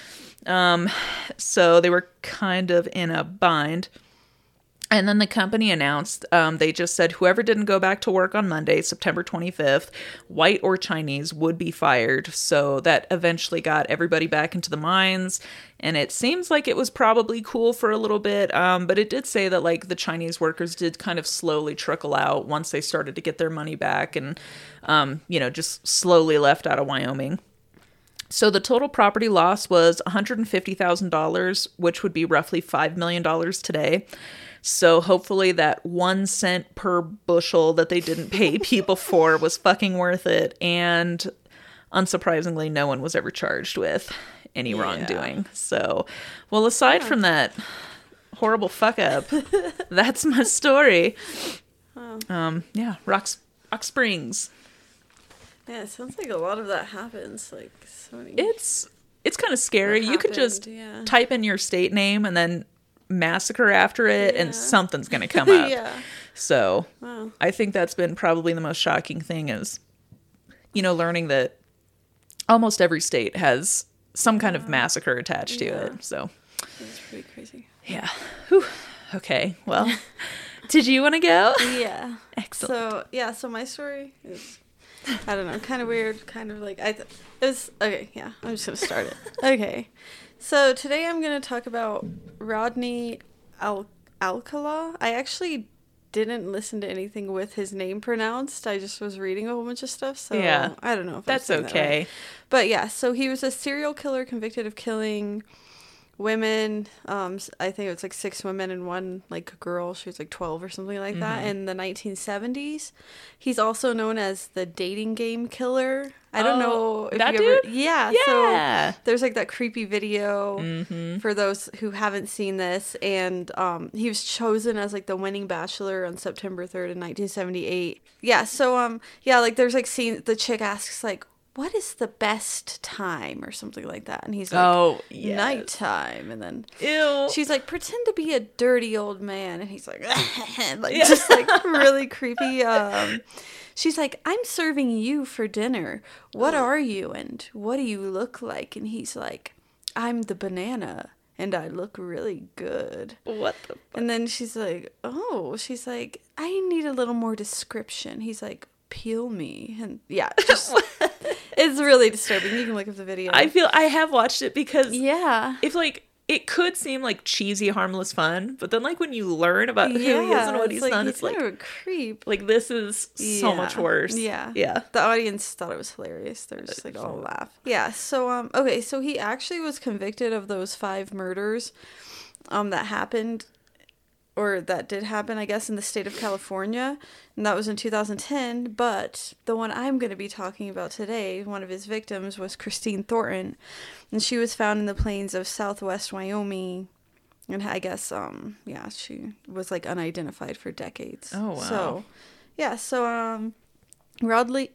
So they were kind of in a bind. And then the company announced, they just said whoever didn't go back to work on Monday, September 25th, white or Chinese, would be fired. So that eventually got everybody back into the mines. And it seems like it was probably cool for a little bit. But it did say that like the Chinese workers did kind of slowly trickle out once they started to get their money back and, just slowly left out of Wyoming. So the total property loss was $150,000, which would be roughly $5 million today. So hopefully that 1 cent per bushel that they didn't pay people for was fucking worth it. And unsurprisingly, no one was ever charged with any wrongdoing. So, well, aside from that horrible fuck up, that's my story. Rock Springs. Yeah, it sounds like a lot of that happens. Like so many. It's it's kind of scary. You could just yeah. type in your state name and then massacre after it, and something's going to come up. Yeah. So Wow. I think that's been probably the most shocking thing is, learning that almost every state has some kind of massacre attached to it. So That's pretty crazy. yeah. Whew. Okay. Well, did you want to go? Yeah. Excellent. So my story is, I don't know, kind of weird, kind of like, it was, okay, yeah, I'm just going to start it. Okay. So today I'm going to talk about Rodney Alcala. I actually didn't listen to anything with his name pronounced. I just was reading a whole bunch of stuff, so yeah. I don't know if that's I'm saying okay. That right. But yeah, so he was a serial killer convicted of killing women. I think it was like 6 women and 1 like girl. She was like 12 or something like that in the 1970s. He's also known as the dating game killer. I don't know if that you ever. dude? Yeah. Yeah. So there's like that creepy video for those who haven't seen this, and he was chosen as like the winning bachelor on September 3rd in 1978. Yeah. So like there's like scene the chick asks like, what is the best time or something like that, and he's like, nighttime, and then she's like, pretend to be a dirty old man, and he's like, just like really creepy. She's like, I'm serving you for dinner. What are you, and what do you look like? And he's like, I'm the banana, and I look really good. What the fuck? And then she's like, I need a little more description. He's like, peel me. And yeah, just it's really disturbing. You can look up the video. I have watched it because yeah, if like it could seem like cheesy, harmless fun, but then like when you learn about who he is and what he's done, it's like kind of a creep. Like this is so much worse. Yeah. Yeah. The audience thought it was hilarious. They're just like all laugh. Yeah. So okay, so he actually was convicted of those 5 murders that happened, or that did happen, I guess, in the state of California, and that was in 2010, but the one I'm going to be talking about today, one of his victims was Christine Thornton, and she was found in the plains of southwest Wyoming, and I guess, she was, like, unidentified for decades. Oh, wow. So, yeah, so, Rodney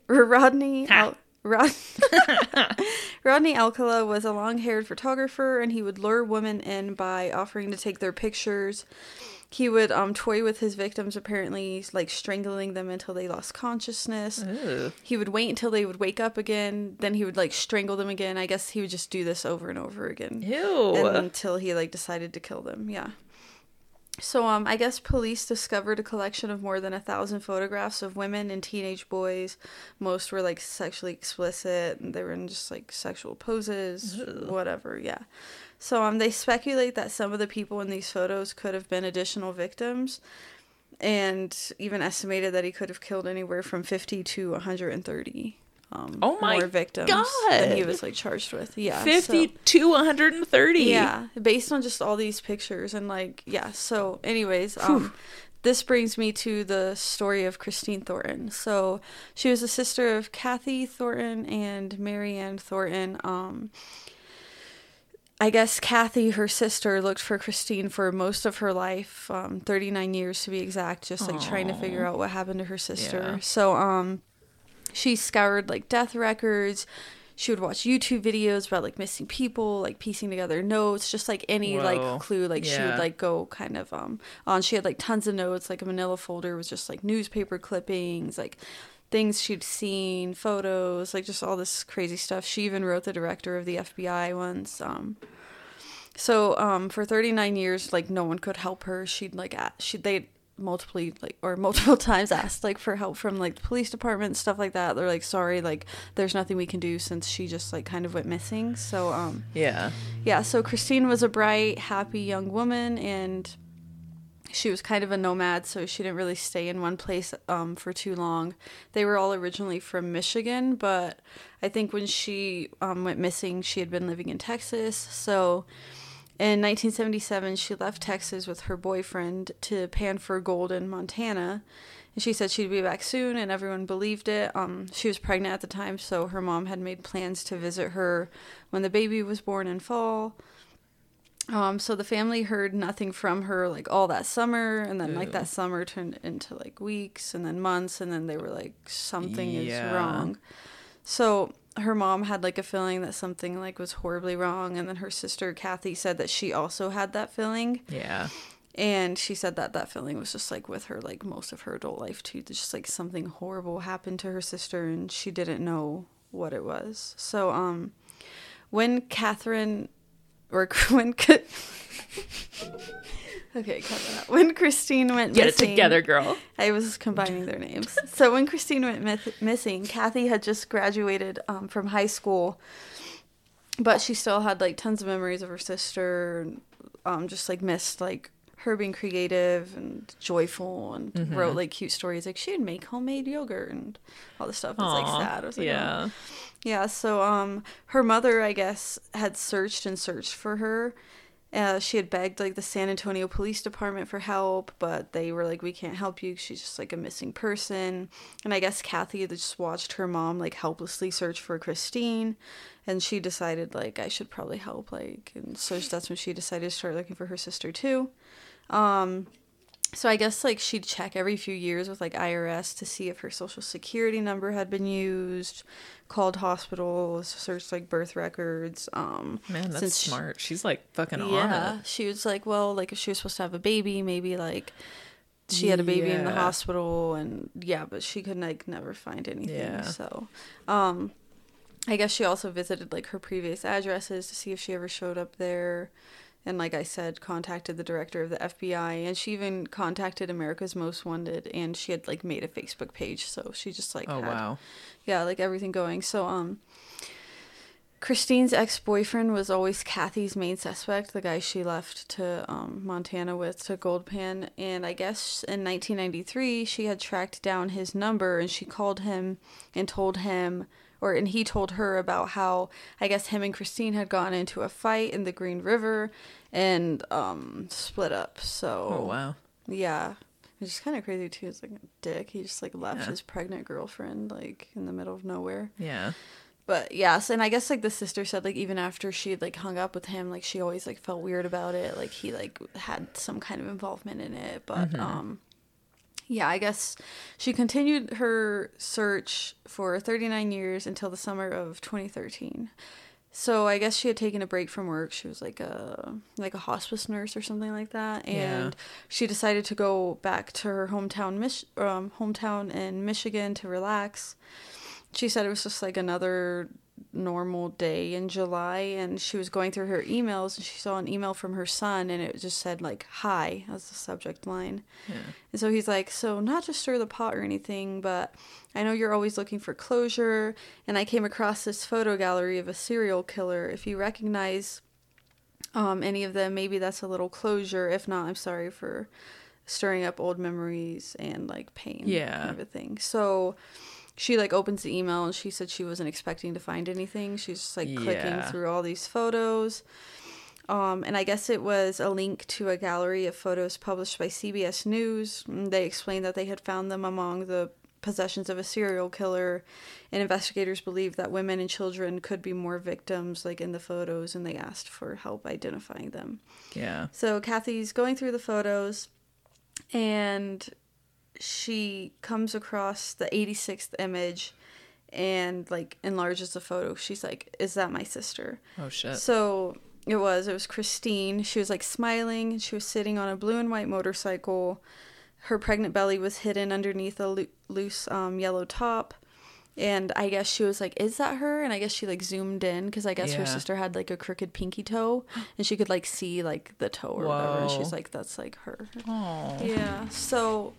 Alcala was a long-haired photographer, and he would lure women in by offering to take their pictures. He would toy with his victims, apparently, like strangling them until they lost consciousness. Ew. He would wait until they would wake up again. Then he would like strangle them again. I guess he would just do this over and over again. Ew. Until he like decided to kill them. Yeah. So I guess police discovered a collection of more than 1,000 photographs of women and teenage boys. Most were like sexually explicit, and they were in just like sexual poses, whatever. Yeah. So they speculate that some of the people in these photos could have been additional victims, and even estimated that he could have killed anywhere from 50 to 130 more victims than he was like charged with. Yeah, 50 to 130. Yeah, based on just all these pictures and like So, anyways, this brings me to the story of Christine Thornton. So she was the sister of Kathy Thornton and Marianne Thornton. I guess Kathy, her sister, looked for Christine for most of her life, 39 years to be exact, just like trying to figure out what happened to her sister. Yeah. So she scoured like death records. She would watch YouTube videos about like missing people, like piecing together notes, just like any like clue. Like she would like go kind of on. She had like tons of notes, like a manila folder with just like newspaper clippings, like things she'd seen, photos, like just all this crazy stuff. She even wrote the director of the FBI once. So for 39 years, like no one could help her. They multiple times asked like for help from like the police department and stuff like that. They're like, sorry, like there's nothing we can do since she just like kind of went missing. So so Christine was a bright, happy young woman, and she was kind of a nomad, so she didn't really stay in one place for too long. They were all originally from Michigan, but I think when she went missing, she had been living in Texas. So in 1977, she left Texas with her boyfriend to pan for gold in Montana. And she said she'd be back soon, and everyone believed it. She was pregnant at the time, so her mom had made plans to visit her when the baby was born in fall. So the family heard nothing from her like all that summer, and then like that summer turned into like weeks and then months, and then they were like, something is wrong. So her mom had like a feeling that something like was horribly wrong, and then her sister Kathy said that she also had that feeling. Yeah. And she said that that feeling was just like with her like most of her adult life too. There's just like something horrible happened to her sister and she didn't know what it was. So when Catherine or when okay, cut that out. When Christine went missing... Get it together, girl. I was combining their names. So when Christine went missing, Kathy had just graduated from high school, but she still had, like, tons of memories of her sister, just, like, missed, like, her being creative and joyful and wrote, like, cute stories. Like, she would make homemade yogurt and all this stuff. It's, like, sad. I was like, yeah. oh. Yeah, so her mother, I guess, had searched and searched for her. She had begged, like, the San Antonio Police Department for help, but they were like, we can't help you. She's just, like, a missing person. And I guess Kathy had just watched her mom, like, helplessly search for Christine. And she decided, like, I should probably help, like, and so that's when she decided to start looking for her sister, too. So I guess, like, she'd check every few years with, like, IRS to see if her social security number had been used, called hospitals, searched, like, birth records. Man, that's smart. She's, like, fucking on it. She was like, well, like, if she was supposed to have a baby, maybe, like, she had a baby in the hospital, and, yeah, but she could, like, never find anything. Yeah. So, I guess she also visited, like, her previous addresses to see if she ever showed up there. And like I said, contacted the director of the FBI, and she even contacted America's Most Wanted, and she had like made a Facebook page, so she just like like everything going. So Christine's ex-boyfriend was always Kathy's main suspect, the guy she left to Montana with to Goldpan, and I guess in 1993 she had tracked down his number, and she called him and told him. And he told her about how, I guess, him and Christine had gotten into a fight in the Green River and split up. So, oh, wow. Yeah. It's just kind of crazy, too. It's like a dick. He just, like, left his pregnant girlfriend, like, in the middle of nowhere. Yeah. But, yes, and I guess, like, the sister said, like, even after she, like, hung up with him, like, she always, like, felt weird about it. Like, he, like, had some kind of involvement in it. But, yeah, I guess she continued her search for 39 years until the summer of 2013. So I guess she had taken a break from work. She was like a hospice nurse or something like that, and she decided to go back to her hometown in Michigan to relax. She said it was just like another normal day in July, and she was going through her emails and she saw an email from her son, and it just said like "hi" as the subject line. And so he's like, so not to stir the pot or anything, but I know you're always looking for closure, and I came across this photo gallery of a serial killer. If you recognize any of them, maybe that's a little closure. If not, I'm sorry for stirring up old memories and like pain kind of a thing. So she, like, opens the email, and she said she wasn't expecting to find anything. She's just, like, clicking through all these photos. And I guess it was a link to a gallery of photos published by CBS News. They explained that they had found them among the possessions of a serial killer, and investigators believed that women and children could be more victims, like, in the photos, and they asked for help identifying them. Yeah. So Kathy's going through the photos, and she comes across the 86th image and like enlarges the photo. She's like, is that my sister? Oh shit. So it was Christine. She was like smiling. She was sitting on a blue and white motorcycle. Her pregnant belly was hidden underneath a loose yellow top. And I guess she was like, is that her? And I guess she like zoomed in because I guess her sister had like a crooked pinky toe, and she could like see like the toe or whatever. And she's like, that's like her. Oh. Yeah. So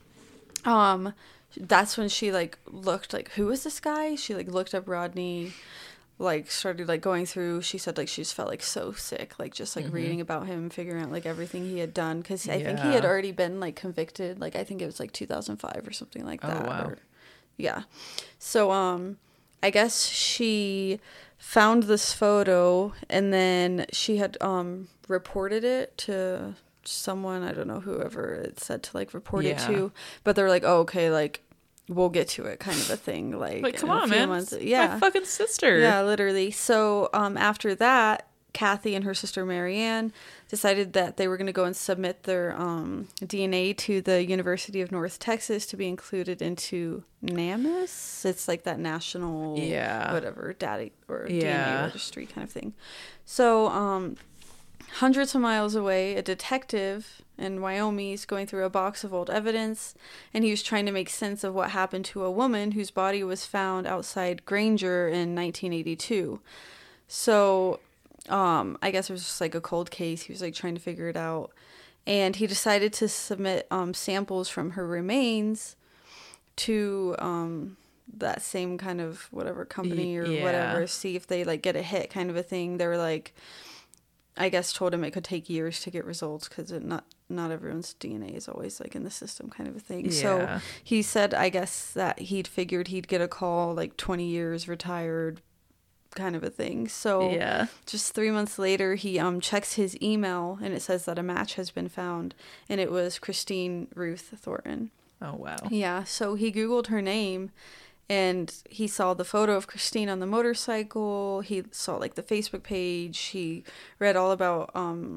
that's when she like looked like, who is this guy? She like looked up Rodney, like started like going through. She said like she just felt like so sick, like just like reading about him, figuring out like everything he had done, because I think he had already been like convicted, like I think it was like 2005 or something like that. Oh wow. So I guess she found this photo, and then she had reported it to someone, I don't know, whoever it said to like report it to, but they're like, oh, okay, like we'll get to it, kind of a thing. Like come on, man, months, my fucking sister. Yeah, literally. So after that, Kathy and her sister Marianne decided that they were going to go and submit their DNA to the University of North Texas to be included into NAMUS. It's like that national whatever data or DNA registry kind of thing. So hundreds of miles away, a detective in Wyoming is going through a box of old evidence, and he was trying to make sense of what happened to a woman whose body was found outside Granger in 1982. So, I guess it was just like a cold case. He was like trying to figure it out, and he decided to submit samples from her remains to that same kind of whatever company or whatever, see if they like get a hit kind of a thing. They were like, I guess told him it could take years to get results because not everyone's DNA is always like in the system kind of a thing. Yeah. So he said, I guess that he'd figured he'd get a call like 20 years retired kind of a thing. So just 3 months later, he checks his email and it says that a match has been found, and it was Christine Ruth Thornton. Oh, wow. Yeah. So he Googled her name, and he saw the photo of Christine on the motorcycle. He saw like the Facebook page. He read all about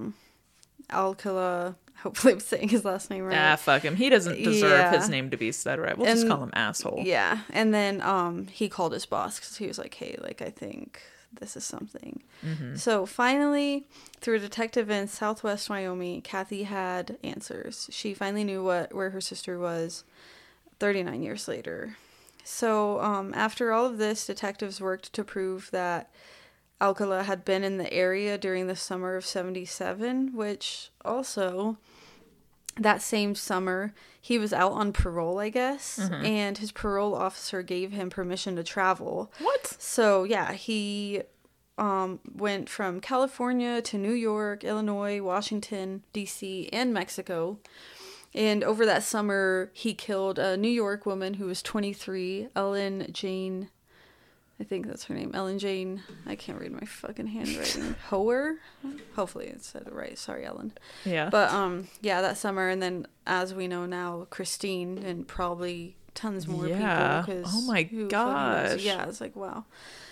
Alcala. Hopefully I'm saying his last name right. Ah, fuck him. He doesn't deserve his name to be said right. We'll just call him asshole. Yeah. And then he called his boss because he was like, hey, like, I think this is something. Mm-hmm. So finally, through a detective in Southwest Wyoming, Kathy had answers. She finally knew where her sister was 39 years later. So after all of this, detectives worked to prove that Alcala had been in the area during the summer of 77, which also, that same summer, he was out on parole, I guess, and his parole officer gave him permission to travel. What? So, yeah, he went from California to New York, Illinois, Washington, D.C., and Mexico. And over that summer, he killed a New York woman who was 23, Ellen Jane... I think that's her name. Ellen Jane. I can't read my fucking handwriting. Hoer? Hopefully it said it right. Sorry, Ellen. Yeah. But, that summer. And then, as we know now, Christine and probably tons more people. Oh my gosh. Yeah, it's like, wow.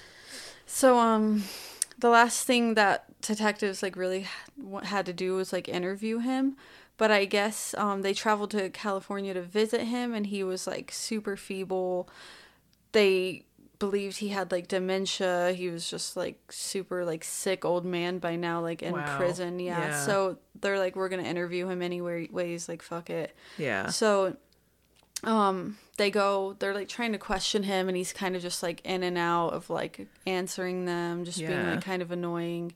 So, the last thing that detectives, like, really had to do was, like, interview him. But I guess they traveled to California to visit him, and he was, like, super feeble. They believed he had like dementia. He was just like super like sick old man by now, like in prison. Yeah. So they're like, we're gonna interview him anyways, like fuck it. Yeah. So they're like trying to question him, and he's kind of just like in and out of like answering them, just being like kind of annoying.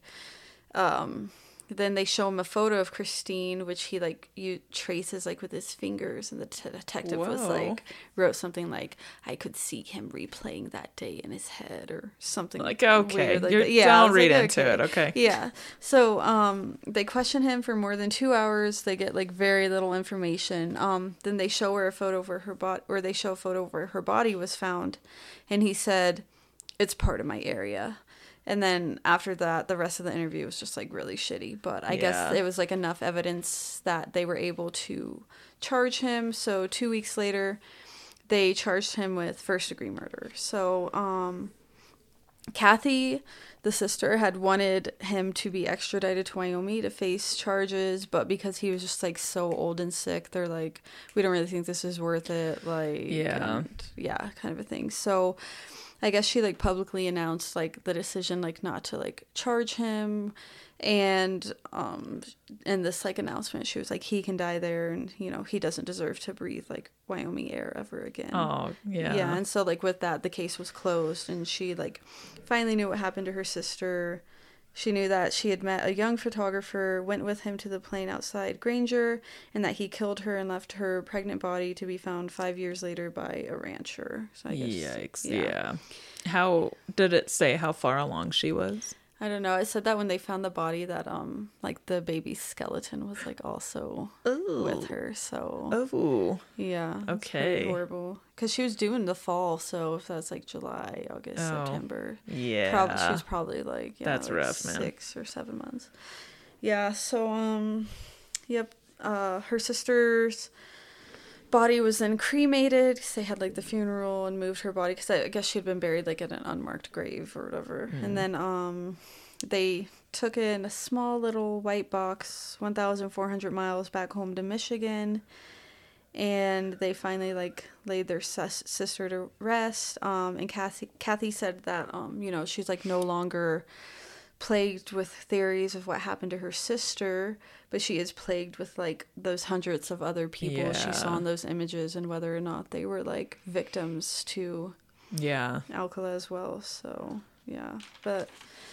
Then they show him a photo of Christine, which he like traces like with his fingers, and the detective was like wrote something like, I could see him replaying that day in his head or something like okay, weird like don't read into it. Okay. Yeah. So they question him for more than 2 hours. They get like very little information. Then they show her a photo where her body, or they show a photo where her body was found, and he said, it's part of my area. And then after that, the rest of the interview was just like really shitty. But I guess it was like enough evidence that they were able to charge him. So 2 weeks later, they charged him with first-degree murder. So Kathy, the sister, had wanted him to be extradited to Wyoming to face charges. But because he was just like so old and sick, they're like, we don't really think this is worth it. Like, kind of a thing. So I guess she like publicly announced like the decision like not to like charge him, and in this like announcement she was like, he can die there, and you know he doesn't deserve to breathe like Wyoming air ever again. Oh yeah. Yeah, and so like with that the case was closed, and she like finally knew what happened to her sister. She knew that she had met a young photographer, went with him to the plane outside Granger, and that he killed her and left her pregnant body to be found 5 years later by a rancher. So I guess, yikes, yeah. How did it say how far along she was? I don't know. It said that when they found the body that like the baby's skeleton was like also with her. So yeah. Okay. Horrible. Because she was due in the fall, so if that's like July, August, September. Yeah. She was probably like that's like rough, man. 6 or 7 months. Yeah. So her sister's body was then cremated because they had like the funeral and moved her body because I guess she had been buried like in an unmarked grave or whatever. And then they took it in a small little white box, 1,400 miles back home to Michigan. And they finally like laid their sister to rest. And Kathy said that, she's like no longer plagued with theories of what happened to her sister, but she is plagued with like those hundreds of other people she saw in those images and whether or not they were like victims to Alcala as well. So yeah, but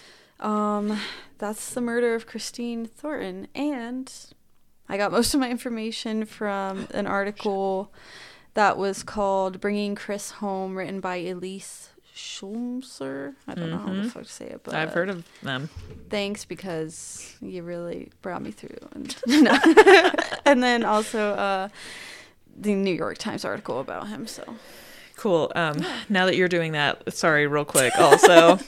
that's the murder of Christine Thornton. And I got most of my information from an article that was called Bringing Chris Home, written by Elise Schulmser. I don't know how the fuck to say it, but I've heard of them. Thanks, because you really brought me through. And, and then also the New York Times article about him. So cool. Now that you're doing that, sorry, real quick. Also,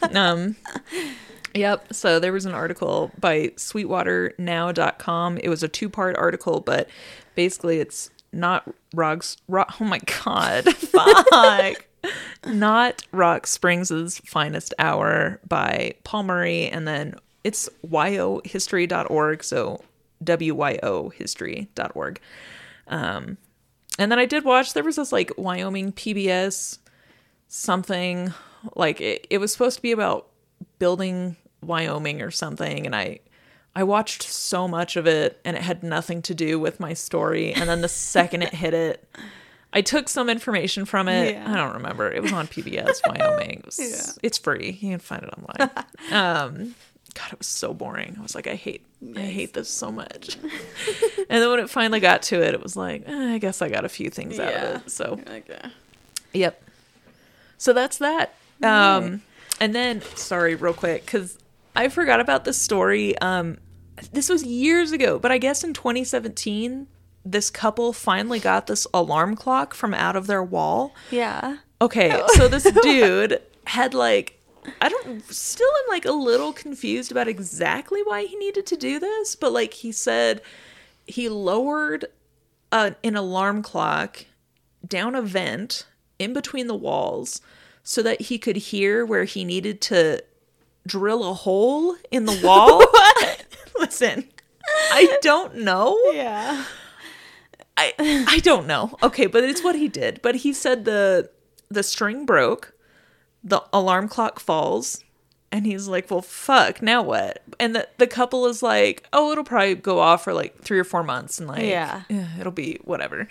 yep. So there was an article by SweetwaterNow.com. It was a 2-part article, but basically it's not oh my God, fuck. Not Rock Springs' Finest Hour by Paul Murray, and then it's wyohistory.org, so wyohistory.org. And then I did watch, there was this like Wyoming PBS something, like it was supposed to be about building Wyoming or something, and I watched so much of it and it had nothing to do with my story, and then the second it hit it, I took some information from it. I don't remember. It was on PBS Wyoming. It's free. You can find it online. God, it was so boring. I was like, I hate this so much. And then when it finally got to it, it was like, I guess I got a few things out of it. So, yep. So that's that. And then, sorry, real quick, because I forgot about this story. This was years ago, but I guess in 2017, this couple finally got this alarm clock from out of their wall. Yeah. Okay, so this dude had like, still am like a little confused about exactly why he needed to do this, but like he said he lowered an alarm clock down a vent in between the walls so that he could hear where he needed to drill a hole in the wall. What? Listen, I don't know. Yeah. I don't know. Okay, but it's what he did. But he said the string broke, the alarm clock falls, and he's like, well, fuck, now what? And the couple is like, oh, it'll probably go off for like 3 or 4 months, and like, it'll be whatever.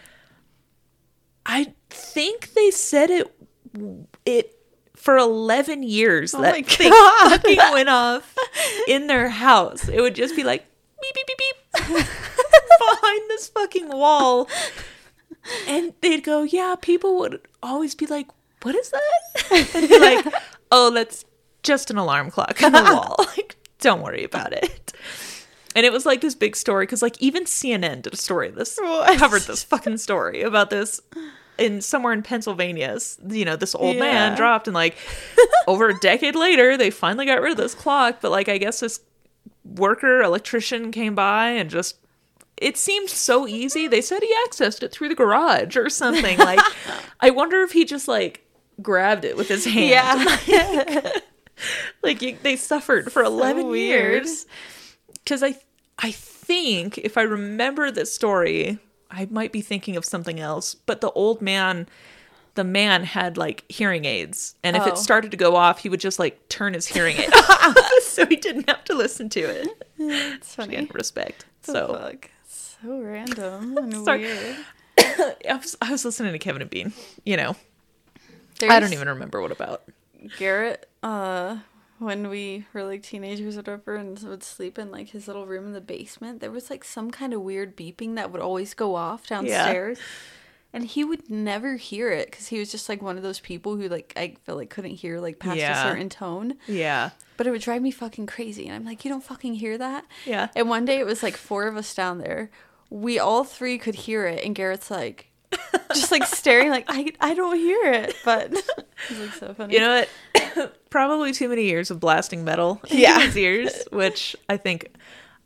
I think they said it for 11 years that thing fucking went off in their house. It would just be like, beep, beep, beep, beep. Behind this fucking wall, and they'd go, yeah, people would always be like, what is that? And be like, oh, that's just an alarm clock on the wall, like, don't worry about it. And it was like this big story, because like even CNN did a story of this, covered this fucking story about this somewhere in Pennsylvania. This old man dropped, and like over a decade later they finally got rid of this clock, but like I guess this electrician came by and just, it seemed so easy. They said he accessed it through the garage or something. Like, I wonder if he just like grabbed it with his hand. Yeah. They suffered for 11 years. Because I think, if I remember this story, I might be thinking of something else, but the man had like hearing aids, and if it started to go off, he would just like turn his hearing aid off, so he didn't have to listen to it. It's funny. And respect. So random and weird. I was listening to Kevin and Bean. I don't even remember what about. Garrett, when we were like teenagers or whatever, and would sleep in like his little room in the basement, there was like some kind of weird beeping that would always go off downstairs. Yeah. And he would never hear it, because he was just like one of those people who like, I feel like couldn't hear like past a certain tone. Yeah. But it would drive me fucking crazy. And I'm like, you don't fucking hear that? Yeah. And one day it was like 4 of us down there. We all 3 could hear it. And Garrett's like, just like staring like, I don't hear it. But it's like so funny. You know what? Probably too many years of blasting metal into his ears, which I think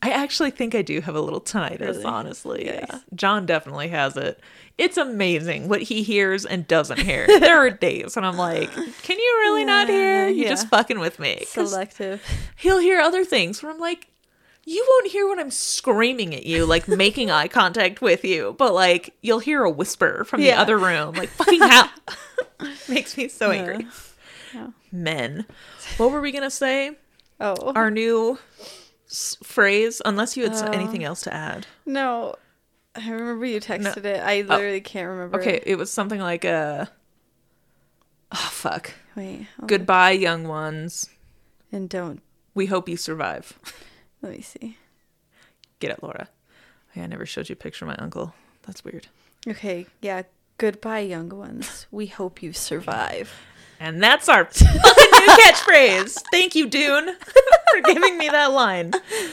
I actually think I do have a little tinnitus, Really? honestly. Nice. Yeah. John definitely has it. It's amazing what he hears and doesn't hear. There are days when I'm like, can you really not hear? You're just fucking with me. 'Cause Selective. he'll hear other things where I'm like, you won't hear when I'm screaming at you, like making eye contact with you, but like you'll hear a whisper from the other room, like fucking hell. Makes me so angry. Yeah. Men. What were we going to say? Oh. Our new phrase, unless you had anything else to add. No. I remember you texted it. I literally can't remember. Okay, it was something like oh fuck. Wait. Goodbye, young ones. And don't. We hope you survive. Let me see. Get it, Laura. Hey, I never showed you a picture of my uncle. That's weird. Okay. Yeah. Goodbye, young ones. We hope you survive. And that's our fucking new catchphrase. Thank you, Dune, for giving me that line.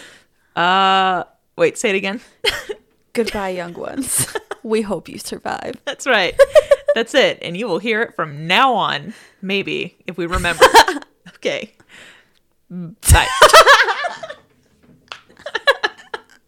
Wait, say it again. Goodbye, young ones. We hope you survive. That's right. That's it. And you will hear it from now on. Maybe, if we remember. Okay. Bye.